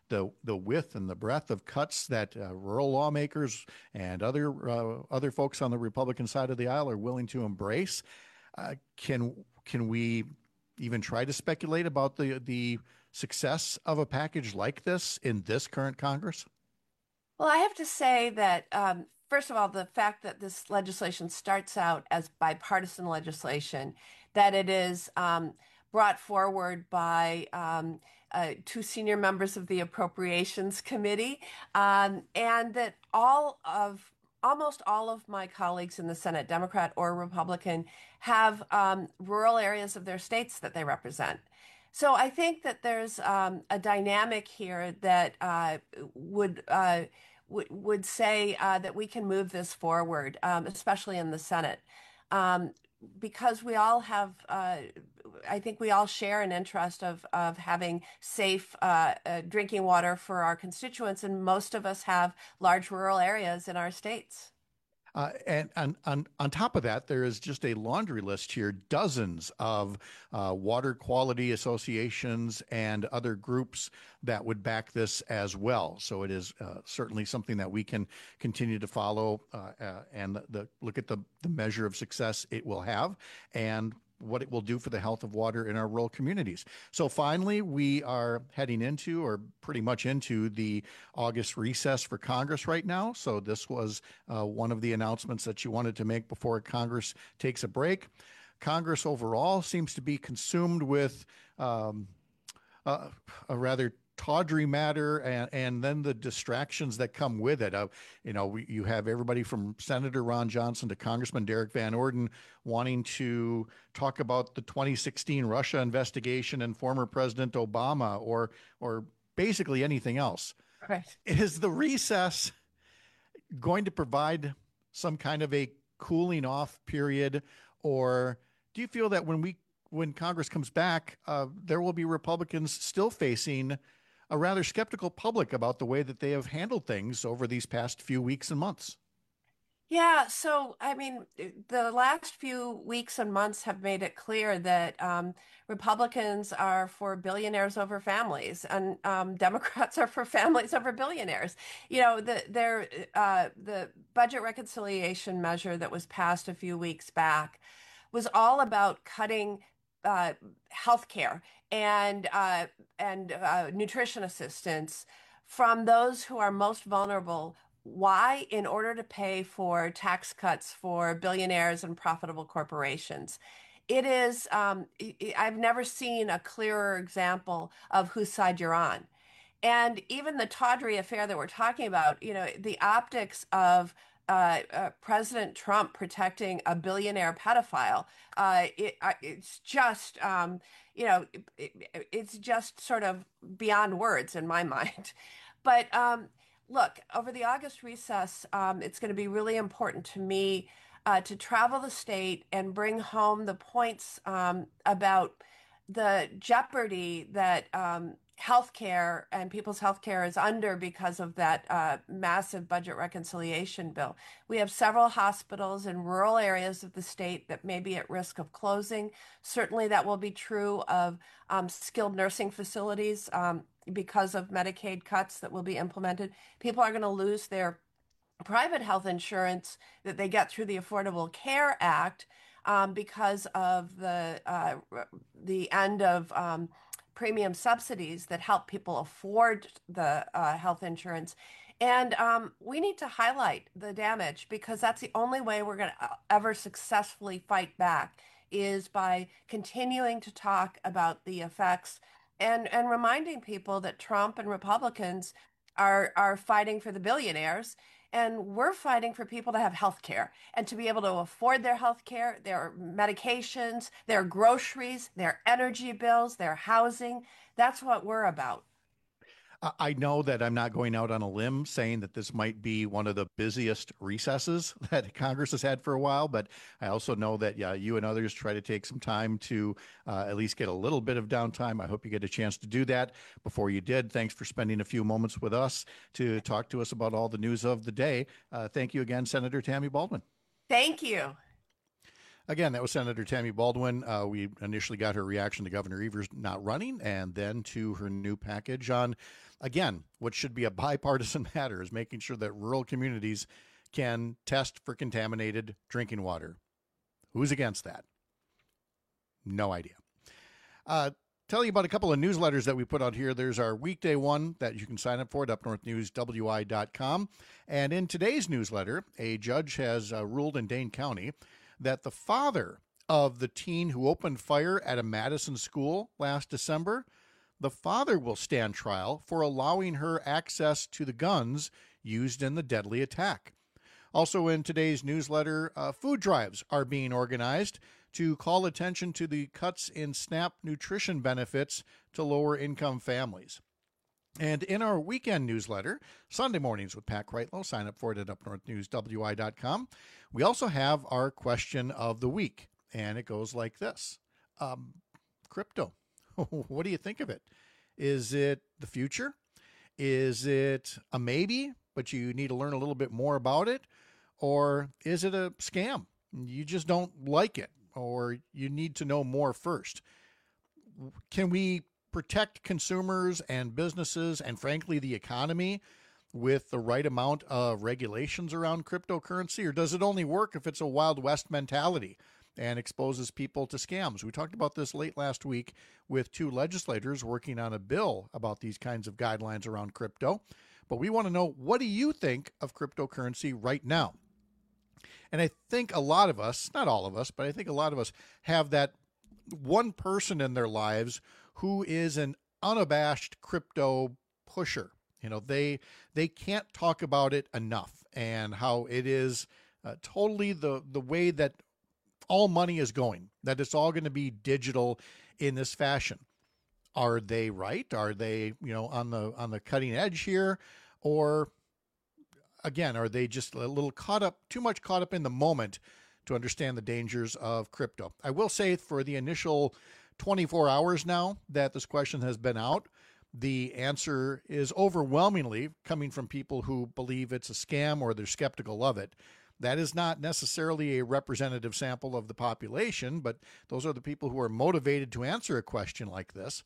the the width and the breadth of cuts that uh, rural lawmakers and other uh, other folks on the Republican side of the aisle are willing to embrace. Uh, can can we even try to speculate about the the success of a package like this in this current Congress? Well, I have to say that, um, first of all, the fact that this legislation starts out as bipartisan legislation, that it is um, brought forward by um, uh, two senior members of the Appropriations Committee, um, and that all of almost all of my colleagues in the Senate, Democrat or Republican, have um, rural areas of their states that they represent. So I think that there's um, a dynamic here that uh, would uh, w- would say uh, that we can move this forward, um, especially in the Senate, um, because we all have. Uh, I think we all share an interest of of having safe uh, uh, drinking water for our constituents, and most of us have large rural areas in our states. Uh, and on, on, on top of that, there is just a laundry list here, dozens of uh, water quality associations and other groups that would back this as well. So it is uh, certainly something that we can continue to follow uh, uh, and the, the, look at the, the measure of success it will have and what it will do for the health of water in our rural communities. So finally, we are heading into, or pretty much into, the August recess for Congress right now. So this was uh, one of the announcements that you wanted to make before Congress takes a break. Congress overall seems to be consumed with um, uh, a rather tawdry matter, and, and then the distractions that come with it. Uh, you know, we, you have everybody from Senator Ron Johnson to Congressman Derek Van Orden wanting to talk about the twenty sixteen Russia investigation and former President Obama, or or basically anything else. Right. Is the recess going to provide some kind of a cooling off period, or do you feel that when we when Congress comes back, uh, there will be Republicans still facing a rather skeptical public about the way that they have handled things over these past few weeks and months? Yeah, so I mean, the last few weeks and months have made it clear that um, Republicans are for billionaires over families, and um, Democrats are for families over billionaires. You know, the their uh, the budget reconciliation measure that was passed a few weeks back was all about cutting uh, health care and uh, and uh, nutrition assistance from those who are most vulnerable. Why? In order to pay for tax cuts for billionaires and profitable corporations. It is, um, I've never seen a clearer example of whose side you're on. And even the tawdry affair that we're talking about, you know, the optics of uh, uh, President Trump protecting a billionaire pedophile, uh, it, uh, it's just, um, you know, it, it's just sort of beyond words in my mind. But um, look, over the August recess, um, it's going to be really important to me uh, to travel the state and bring home the points um, about the jeopardy that um, healthcare and people's healthcare is under because of that uh, massive budget reconciliation bill. We have several hospitals in rural areas of the state that may be at risk of closing. Certainly that will be true of um, skilled nursing facilities um, because of Medicaid cuts that will be implemented. People are going to lose their private health insurance that they get through the Affordable Care Act um, because of the, uh, the end of um, premium subsidies that help people afford the uh, health insurance. And um, we need to highlight the damage, because that's the only way we're going to ever successfully fight back, is by continuing to talk about the effects and, and reminding people that Trump and Republicans are, are fighting for the billionaires. And we're fighting for people to have health care and to be able to afford their health care, their medications, their groceries, their energy bills, their housing. That's what we're about. I know that I'm not going out on a limb saying that this might be one of the busiest recesses that Congress has had for a while, but I also know that yeah, you and others try to take some time to uh, at least get a little bit of downtime. I hope you get a chance to do that. Before you did, thanks for spending a few moments with us to talk to us about all the news of the day. Uh, thank you again, Senator Tammy Baldwin. Thank you. Again, that was Senator Tammy Baldwin. Uh, we initially got her reaction to Governor Evers not running, and then to her new package on, again, what should be a bipartisan matter is making sure that rural communities can test for contaminated drinking water. Who's against that? No idea. Uh, tell you about a couple of newsletters that we put out here. There's our weekday one that you can sign up for at up north news w i dot com. And in today's newsletter, a judge has uh, ruled in Dane County that the father of the teen who opened fire at a Madison school last December, the father will stand trial for allowing her access to the guns used in the deadly attack. Also in today's newsletter, uh, food drives are being organized to call attention to the cuts in SNAP nutrition benefits to lower-income families. And in our weekend newsletter, Sunday Mornings with Pat Kreitlow, sign up for it at up north news w i dot com. We also have our question of the week, and it goes like this. Um, crypto, what do you think of it? Is it the future? Is it a maybe, but you need to learn a little bit more about it? Or is it a scam? You just don't like it, or you need to know more first. Can we protect consumers and businesses and, frankly, the economy with the right amount of regulations around cryptocurrency? Or does it only work if it's a Wild West mentality and exposes people to scams? We talked about this late last week with two legislators working on a bill about these kinds of guidelines around crypto. But we want to know, what do you think of cryptocurrency right now? And I think a lot of us, not all of us, but I think a lot of us have that one person in their lives who is an unabashed crypto pusher. You know, they they can't talk about it enough, and how it is uh, totally the, the way that all money is going, that it's all going to be digital in this fashion. Are they right? Are they, you know, on the on the cutting edge here? Or again, are they just a little caught up, too much caught up in the moment to understand the dangers of crypto? I will say, for the initial twenty-four hours now that this question has been out, the answer is overwhelmingly coming from people who believe it's a scam or they're skeptical of it. That is not necessarily a representative sample of the population, but those are the people who are motivated to answer a question like this.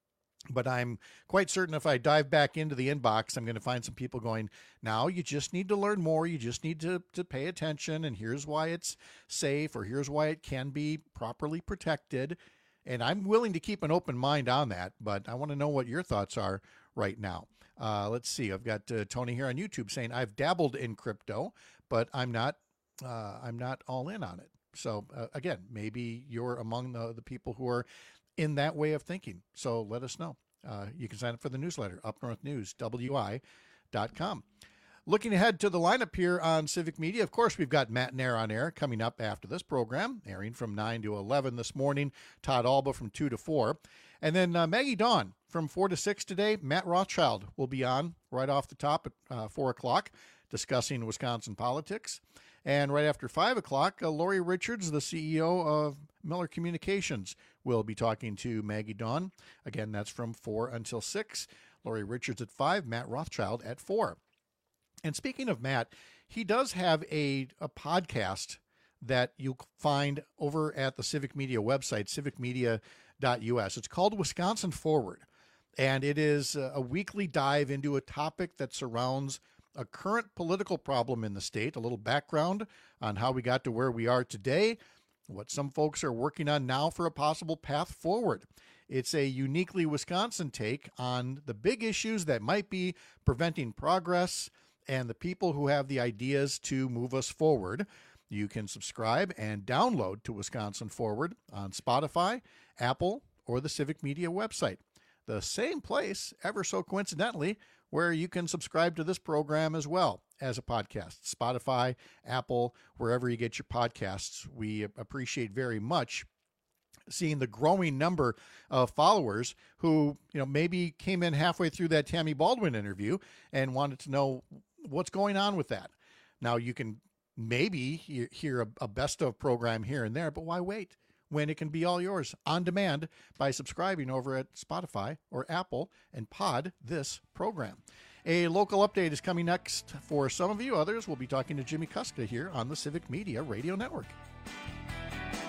But I'm quite certain if I dive back into the inbox, I'm going to find some people going, now you just need to learn more. You just need to, to pay attention. And here's why it's safe, or here's why it can be properly protected. And I'm willing to keep an open mind on that, but I want to know what your thoughts are right now. Uh, let's see. I've got uh, Tony here on YouTube saying, I've dabbled in crypto, but I'm not uh, I'm not all in on it. So uh, again, maybe you're among the, the people who are in that way of thinking. So let us know. Uh, you can sign up for the newsletter, up north news w i dot com. Looking ahead to the lineup here on Civic Media, of course, we've got Matt Nair on air coming up after this program, airing from nine to eleven this morning. Todd Alba from two to four. And then uh, Maggie Dawn from four to six today. Matt Rothschild will be on right off the top at uh, four o'clock, discussing Wisconsin politics. And right after five o'clock, uh, Lori Richards, the C E O of Miller Communications, will be talking to Maggie Dawn. Again, that's from four until six. Lori Richards at five, Matt Rothschild at four. And speaking of Matt, he does have a, a podcast that you'll find over at the Civic Media website, civic media dot u s. It's called Wisconsin Forward, and it is a weekly dive into a topic that surrounds a current political problem in the state, a little background on how we got to where we are today, what some folks are working on now for a possible path forward. It's a uniquely Wisconsin take on the big issues that might be preventing progress and the people who have the ideas to move us forward. You can subscribe and download to Wisconsin Forward on Spotify, Apple, or the Civic Media website. The same place, ever so coincidentally, where you can subscribe to this program as well as a podcast. Spotify, Apple, wherever you get your podcasts. We appreciate very much seeing the growing number of followers who, you know, maybe came in halfway through that Tammy Baldwin interview and wanted to know what's going on with that. Now, you can maybe hear a, a best of program here and there, but why wait when it can be all yours on demand by subscribing over at Spotify or Apple and pod this program. A local update is coming next for some of you. Others will be talking to Jimmy Kuska here on the Civic Media Radio Network.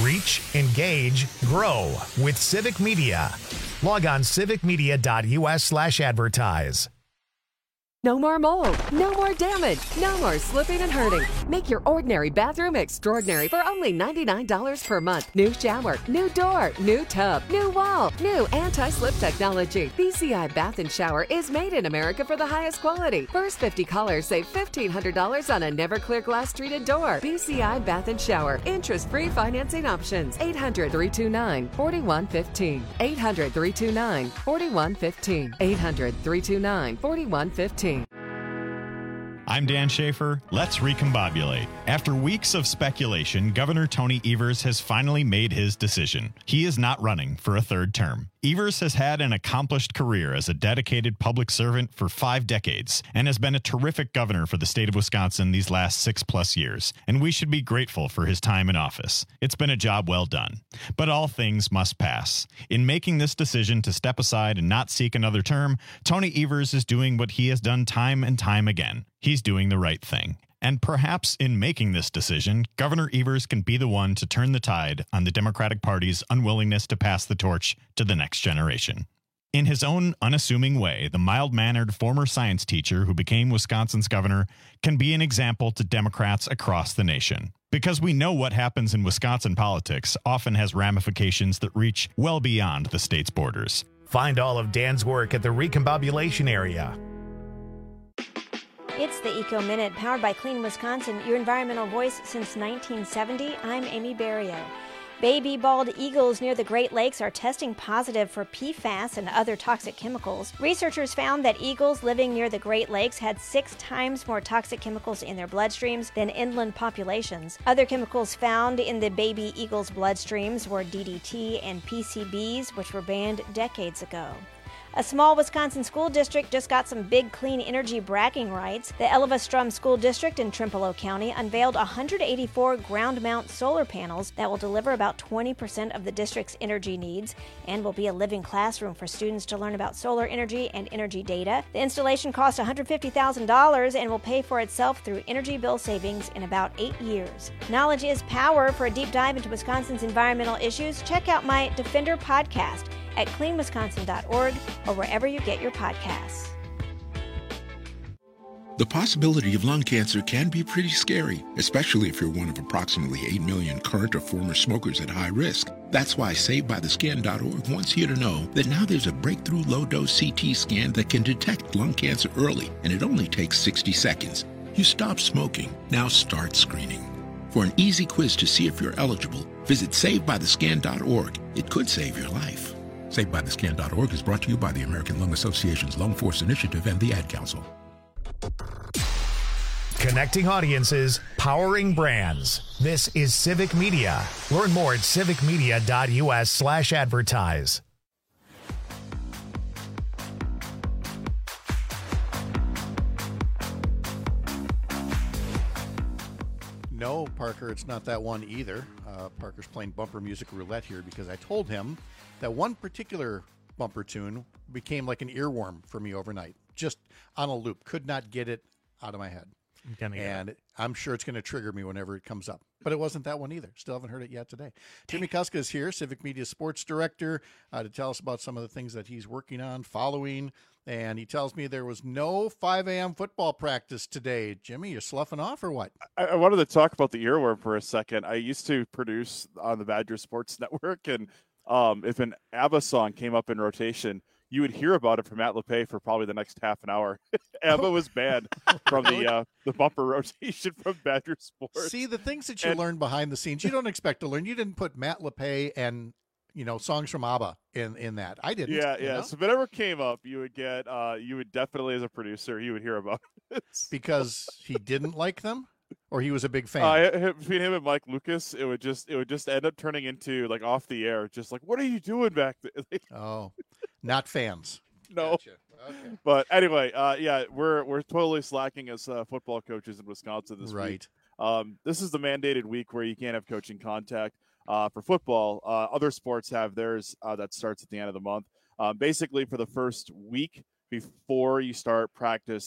Reach, engage, grow with Civic Media. Log on civicmedia.us slash advertise. No more mold, no more damage, no more slipping and hurting. Make your ordinary bathroom extraordinary for only ninety-nine dollars per month. New shower, new door, new tub, new wall, new anti-slip technology. B C I Bath and Shower is made in America for the highest quality. First fifty callers save fifteen hundred dollars on a never clear glass treated door. B C I Bath and Shower. Interest-free financing options. eight hundred, three two nine, four one one five. eight hundred, three two nine, four one one five. eight hundred, three two nine, four one one five. I'm Dan Schaefer. Let's recombobulate. After weeks of speculation, Governor Tony Evers has finally made his decision. He is not running for a third term. Evers has had an accomplished career as a dedicated public servant for five decades and has been a terrific governor for the state of Wisconsin these last six plus years, and we should be grateful for his time in office. It's been a job well done. But all things must pass. In making this decision to step aside and not seek another term, Tony Evers is doing what he has done time and time again. He's doing the right thing. And perhaps in making this decision, Governor Evers can be the one to turn the tide on the Democratic Party's unwillingness to pass the torch to the next generation. In his own unassuming way, the mild-mannered former science teacher who became Wisconsin's governor can be an example to Democrats across the nation. Because we know what happens in Wisconsin politics often has ramifications that reach well beyond the state's borders. Find all of Dan's work at the Recombobulation Area. It's the Eco Minute, powered by Clean Wisconsin, your environmental voice since nineteen seventy. I'm Amy Barrio. Baby bald eagles near the Great Lakes are testing positive for P FAS and other toxic chemicals. Researchers found that eagles living near the Great Lakes had six times more toxic chemicals in their bloodstreams than inland populations. Other chemicals found in the baby eagles' bloodstreams were D D T and P C Bs, which were banned decades ago. A small Wisconsin school district just got some big clean energy bragging rights. The Elva-Strum School District in Trempealeau County unveiled one hundred eighty-four ground-mount solar panels that will deliver about twenty percent of the district's energy needs and will be a living classroom for students to learn about solar energy and energy data. The installation cost one hundred fifty thousand dollars and will pay for itself through energy bill savings in about eight years. Knowledge is power. For a deep dive into Wisconsin's environmental issues, check out my Defender podcast at clean wisconsin dot org or wherever you get your podcasts. The possibility of lung cancer can be pretty scary, especially if you're one of approximately eight million current or former smokers at high risk. That's why saved by the skin dot org wants you to know that now there's a breakthrough low-dose C T scan that can detect lung cancer early, and it only takes sixty seconds. You stop smoking, now start screening. For an easy quiz to see if you're eligible, visit saved by the skin dot org. It could save your life. saved by the skin dot org is brought to you by the American Lung Association's Lung Force Initiative and the Ad Council. Connecting audiences, powering brands. This is Civic Media. Learn more at civicmedia.us slash advertise. No, Parker, it's not that one either. Uh, Parker's playing bumper music roulette here because I told him that one particular bumper tune became like an earworm for me overnight. Just on a loop. Could not get it out of my head. And I'm sure it's going to trigger me whenever it comes up. But it wasn't that one either. Still haven't heard it yet today. Jimmy Kuska is here, Civic Media Sports Director, uh, to tell us about some of the things that he's working on, following. And he tells me there was no five a.m. football practice today. Jimmy, you're sloughing off or what? I, I wanted to talk about the earworm for a second. I used to produce on the Badger Sports Network, and um, if an ABBA song came up in rotation, you would hear about it from Matt LePay for probably the next half an hour. ABBA was banned from the uh, the bumper rotation from Badger Sports. See, the things that you and, learn behind the scenes, you don't expect to learn. You didn't put Matt LePay and, you know, songs from ABBA in, in that. I didn't. Yeah, yeah. Know? So whenever it came up, you would get, uh, you would definitely, as a producer, you would hear about it. Because he didn't like them? Or he was a big fan? Uh, between him and Mike Lucas, it would just it would just end up turning into, like, off the air, just like, what are you doing back there? Like, oh, not fans. No. Gotcha. Okay. But anyway, uh, yeah, we're we're totally slacking as uh, football coaches in Wisconsin this right. week. Um, this is the mandated week where you can't have coaching contact uh, for football. Uh, other sports have theirs uh, that starts at the end of the month. Uh, basically, for the first week before you start practice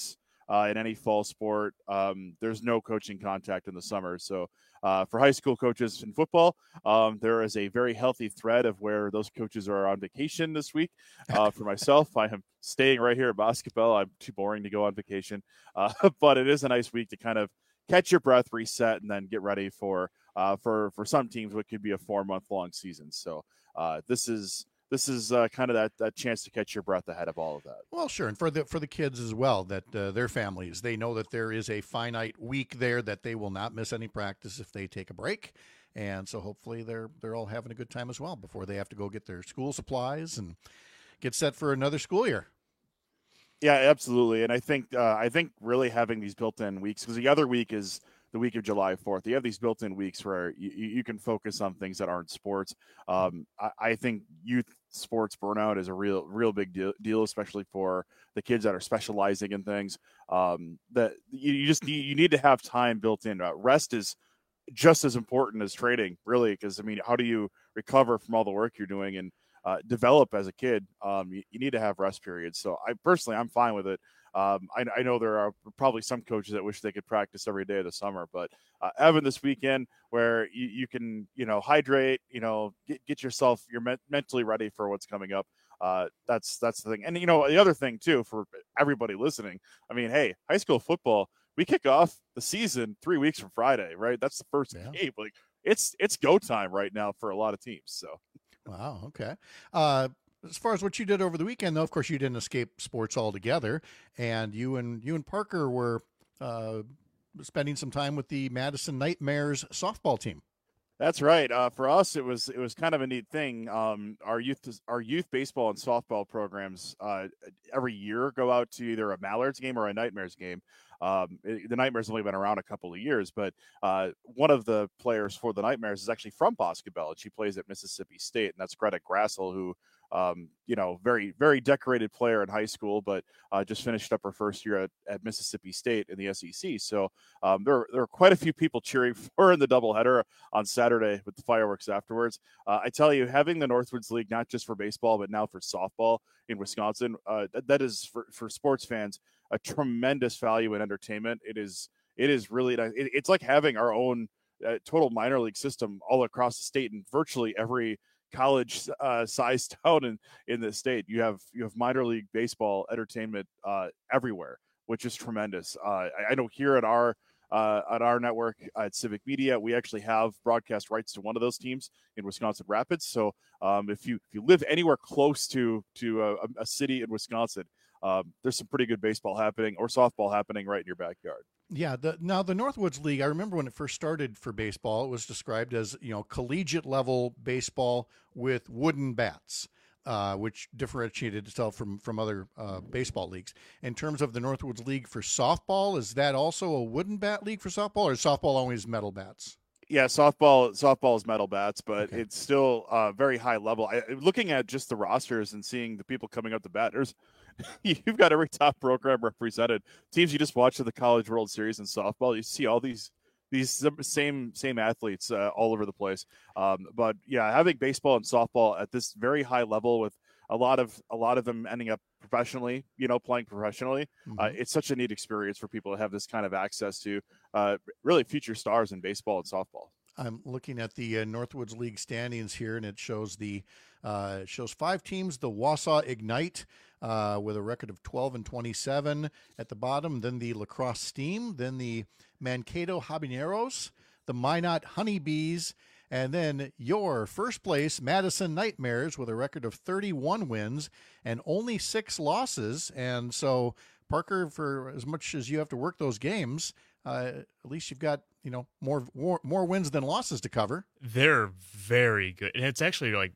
uh, in any fall sport. Um, there's no coaching contact in the summer. So uh, for high school coaches in football, um, there is a very healthy thread of where those coaches are on vacation this week. Uh, for myself, I am staying right here at basketball. I'm too boring to go on vacation, uh, but it is a nice week to kind of catch your breath, reset, and then get ready for uh, for for some teams what could be a four month long season. So uh, this is. This is uh, kind of that, that chance to catch your breath ahead of all of that. Well, sure, and for the for the kids as well, that uh, their families, they know that there is a finite week there, that they will not miss any practice if they take a break, and so hopefully they're they're all having a good time as well before they have to go get their school supplies and get set for another school year. Yeah, absolutely, and I think uh, I think really having these built-in weeks, because the other week is the week of July fourth. You have these built-in weeks where you, you can focus on things that aren't sports. Um, I, I think youth sports burnout is a real, real big deal, deal, especially for the kids that are specializing in things. Um, that you, you just need, you need to have time built in. Uh, rest is just as important as training, really, because I mean, how do you recover from all the work you're doing and uh, develop as a kid? Um, you, you need to have rest periods. So I personally, I'm fine with it. Um, I, I know there are probably some coaches that wish they could practice every day of the summer, but uh, Evan, this weekend where you, you can, you know, hydrate, you know, get, get yourself, you're me- mentally ready for what's coming up. Uh, that's, that's the thing. And, you know, the other thing too, for everybody listening, I mean, hey, high school football, we kick off the season three weeks from Friday, right? That's the first yeah. game. Like it's, it's go time right now for a lot of teams. So. Wow. Okay. Uh, As far as what you did over the weekend, though, of course, you didn't escape sports altogether, and you and you and Parker were uh, spending some time with the Madison Nightmares softball team. That's right. Uh, for us, it was it was kind of a neat thing. Um, our youth our youth baseball and softball programs uh, every year go out to either a Mallards game or a Nightmares game. Um, it, the Nightmares have only been around a couple of years, but uh, one of the players for the Nightmares is actually from Boscobel, and she plays at Mississippi State, and that's Greta Grassel, who Um, you know, very, very decorated player in high school, but uh, just finished up her first year at, at Mississippi State in the S E C. So um, there, there are quite a few people cheering for her in the doubleheader on Saturday with the fireworks afterwards. Uh, I tell you, having the Northwoods League, not just for baseball, but now for softball in Wisconsin, uh, that, that is for, for sports fans, a tremendous value in entertainment. It is, it is really, it, it's like having our own uh, total minor league system all across the state in virtually every college uh, size town in, in the state. You have you have minor league baseball entertainment uh, everywhere, which is tremendous. Uh, I, I know here at our uh, at our network at Civic Media, we actually have broadcast rights to one of those teams in Wisconsin Rapids. So um, if you if you live anywhere close to to a, a city in Wisconsin, um, there's some pretty good baseball happening or softball happening right in your backyard. Yeah. The, now the Northwoods League, I remember when it first started for baseball, it was described as, you know, collegiate level baseball with wooden bats, uh, which differentiated itself from, from other uh, baseball leagues. In terms of the Northwoods League for softball, is that also a wooden bat league for softball, or is softball always metal bats? Yeah, softball softball is metal bats, but okay. It's still uh, very high level. I, looking at just the rosters and seeing the people coming up to bat, there's you've got every top program represented. Teams you just watched at the College World Series in softball, you see all these these same same athletes uh, all over the place. Um, but yeah, having baseball and softball at this very high level with a lot of a lot of them ending up professionally, you know, playing professionally. Mm-hmm. Uh, it's such a neat experience for people to have this kind of access to uh, really future stars in baseball and softball. I'm looking at the uh, Northwoods League standings here, and it shows the uh, it shows five teams. The Wausau Ignite uh, with a record of twelve and twenty-seven at the bottom. Then the La Crosse Steam. Then the Mankato Habaneros. The Minot Honeybees. And then your first place, Madison Nightmares, with a record of thirty-one wins and only six losses. And so, Parker, for as much as you have to work those games, uh, at least you've got, you know, more, more more wins than losses to cover. They're very good. And it's actually like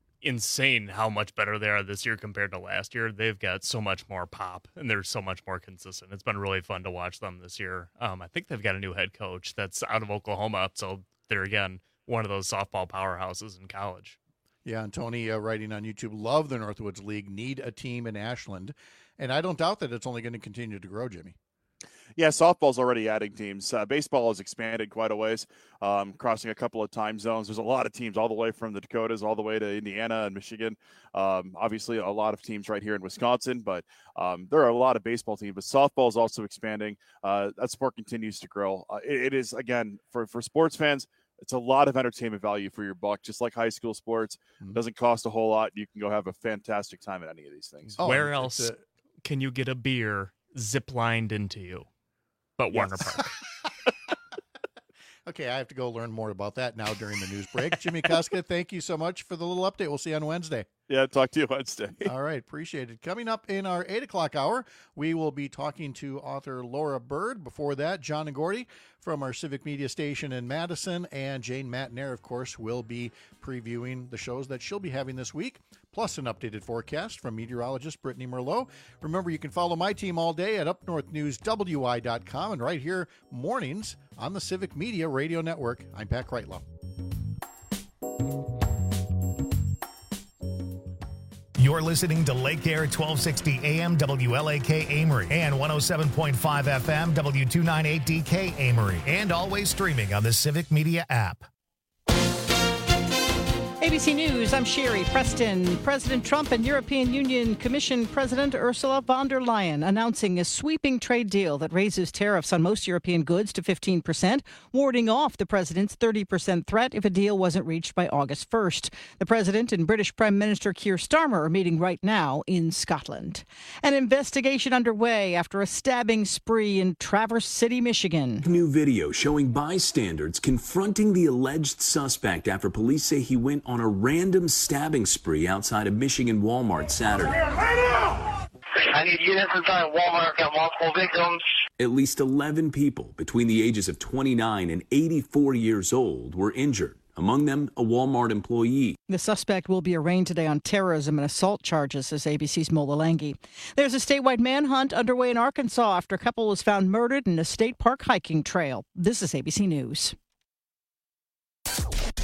insane how much better they are this year compared to last year. They've got so much more pop and they're so much more consistent. It's been really fun to watch them this year. Um, I think they've got a new head coach that's out of Oklahoma. So they're, again, one of those softball powerhouses in college. Yeah, and Tony uh, writing on YouTube, love the Northwoods League, need a team in Ashland. And I don't doubt that it's only going to continue to grow, Jimmy. Yeah, softball's already adding teams. Uh, baseball has expanded quite a ways, um, crossing a couple of time zones. There's a lot of teams all the way from the Dakotas all the way to Indiana and Michigan. Um, obviously, a lot of teams right here in Wisconsin, but um, there are a lot of baseball teams. But softball is also expanding. Uh, that sport continues to grow. Uh, it, it is, again, for, for sports fans, it's a lot of entertainment value for your buck, just like high school sports. Mm-hmm. It doesn't cost a whole lot. You can go have a fantastic time at any of these things. Oh, Where else a... can you get a beer zip-lined into you but yes. Warner Park? Okay, I have to go learn more about that now during the news break. Jimmy Kuska, thank you so much for the little update. We'll see you on Wednesday. Yeah, talk to you Wednesday. All right, appreciate it. Coming up in our eight o'clock hour, we will be talking to author Laura Bird. Before that, John and Gordy from our Civic Media station in Madison, and Jane Matnair, of course, will be previewing the shows that she'll be having this week, plus an updated forecast from meteorologist Brittany Merlot. Remember, you can follow my team all day at up north news w i dot com and right here mornings on the Civic Media Radio Network. I'm Pat Kreitlow. You're listening to Lake Air twelve sixty A M W L A K Amory and one oh seven point five F M W two ninety-eight D K Amory, and always streaming on the Civic Media app. A B C News, I'm Sherry Preston. President Trump and European Union Commission President Ursula von der Leyen announcing a sweeping trade deal that raises tariffs on most European goods to fifteen percent, warding off the president's thirty percent threat if a deal wasn't reached by August first. The president and British Prime Minister Keir Starmer are meeting right now in Scotland. An investigation underway after a stabbing spree in Traverse City, Michigan. New video showing bystanders confronting the alleged suspect after police say he went on a random stabbing spree outside of Michigan Walmart Saturday. I need units inside Walmart. Got multiple victims. At least eleven people between the ages of twenty-nine and eighty-four years old were injured. Among them, a Walmart employee. The suspect will be arraigned today on terrorism and assault charges, says A B C's Mola Langi. There's a statewide manhunt underway in Arkansas after a couple was found murdered in a state park hiking trail. This is A B C News.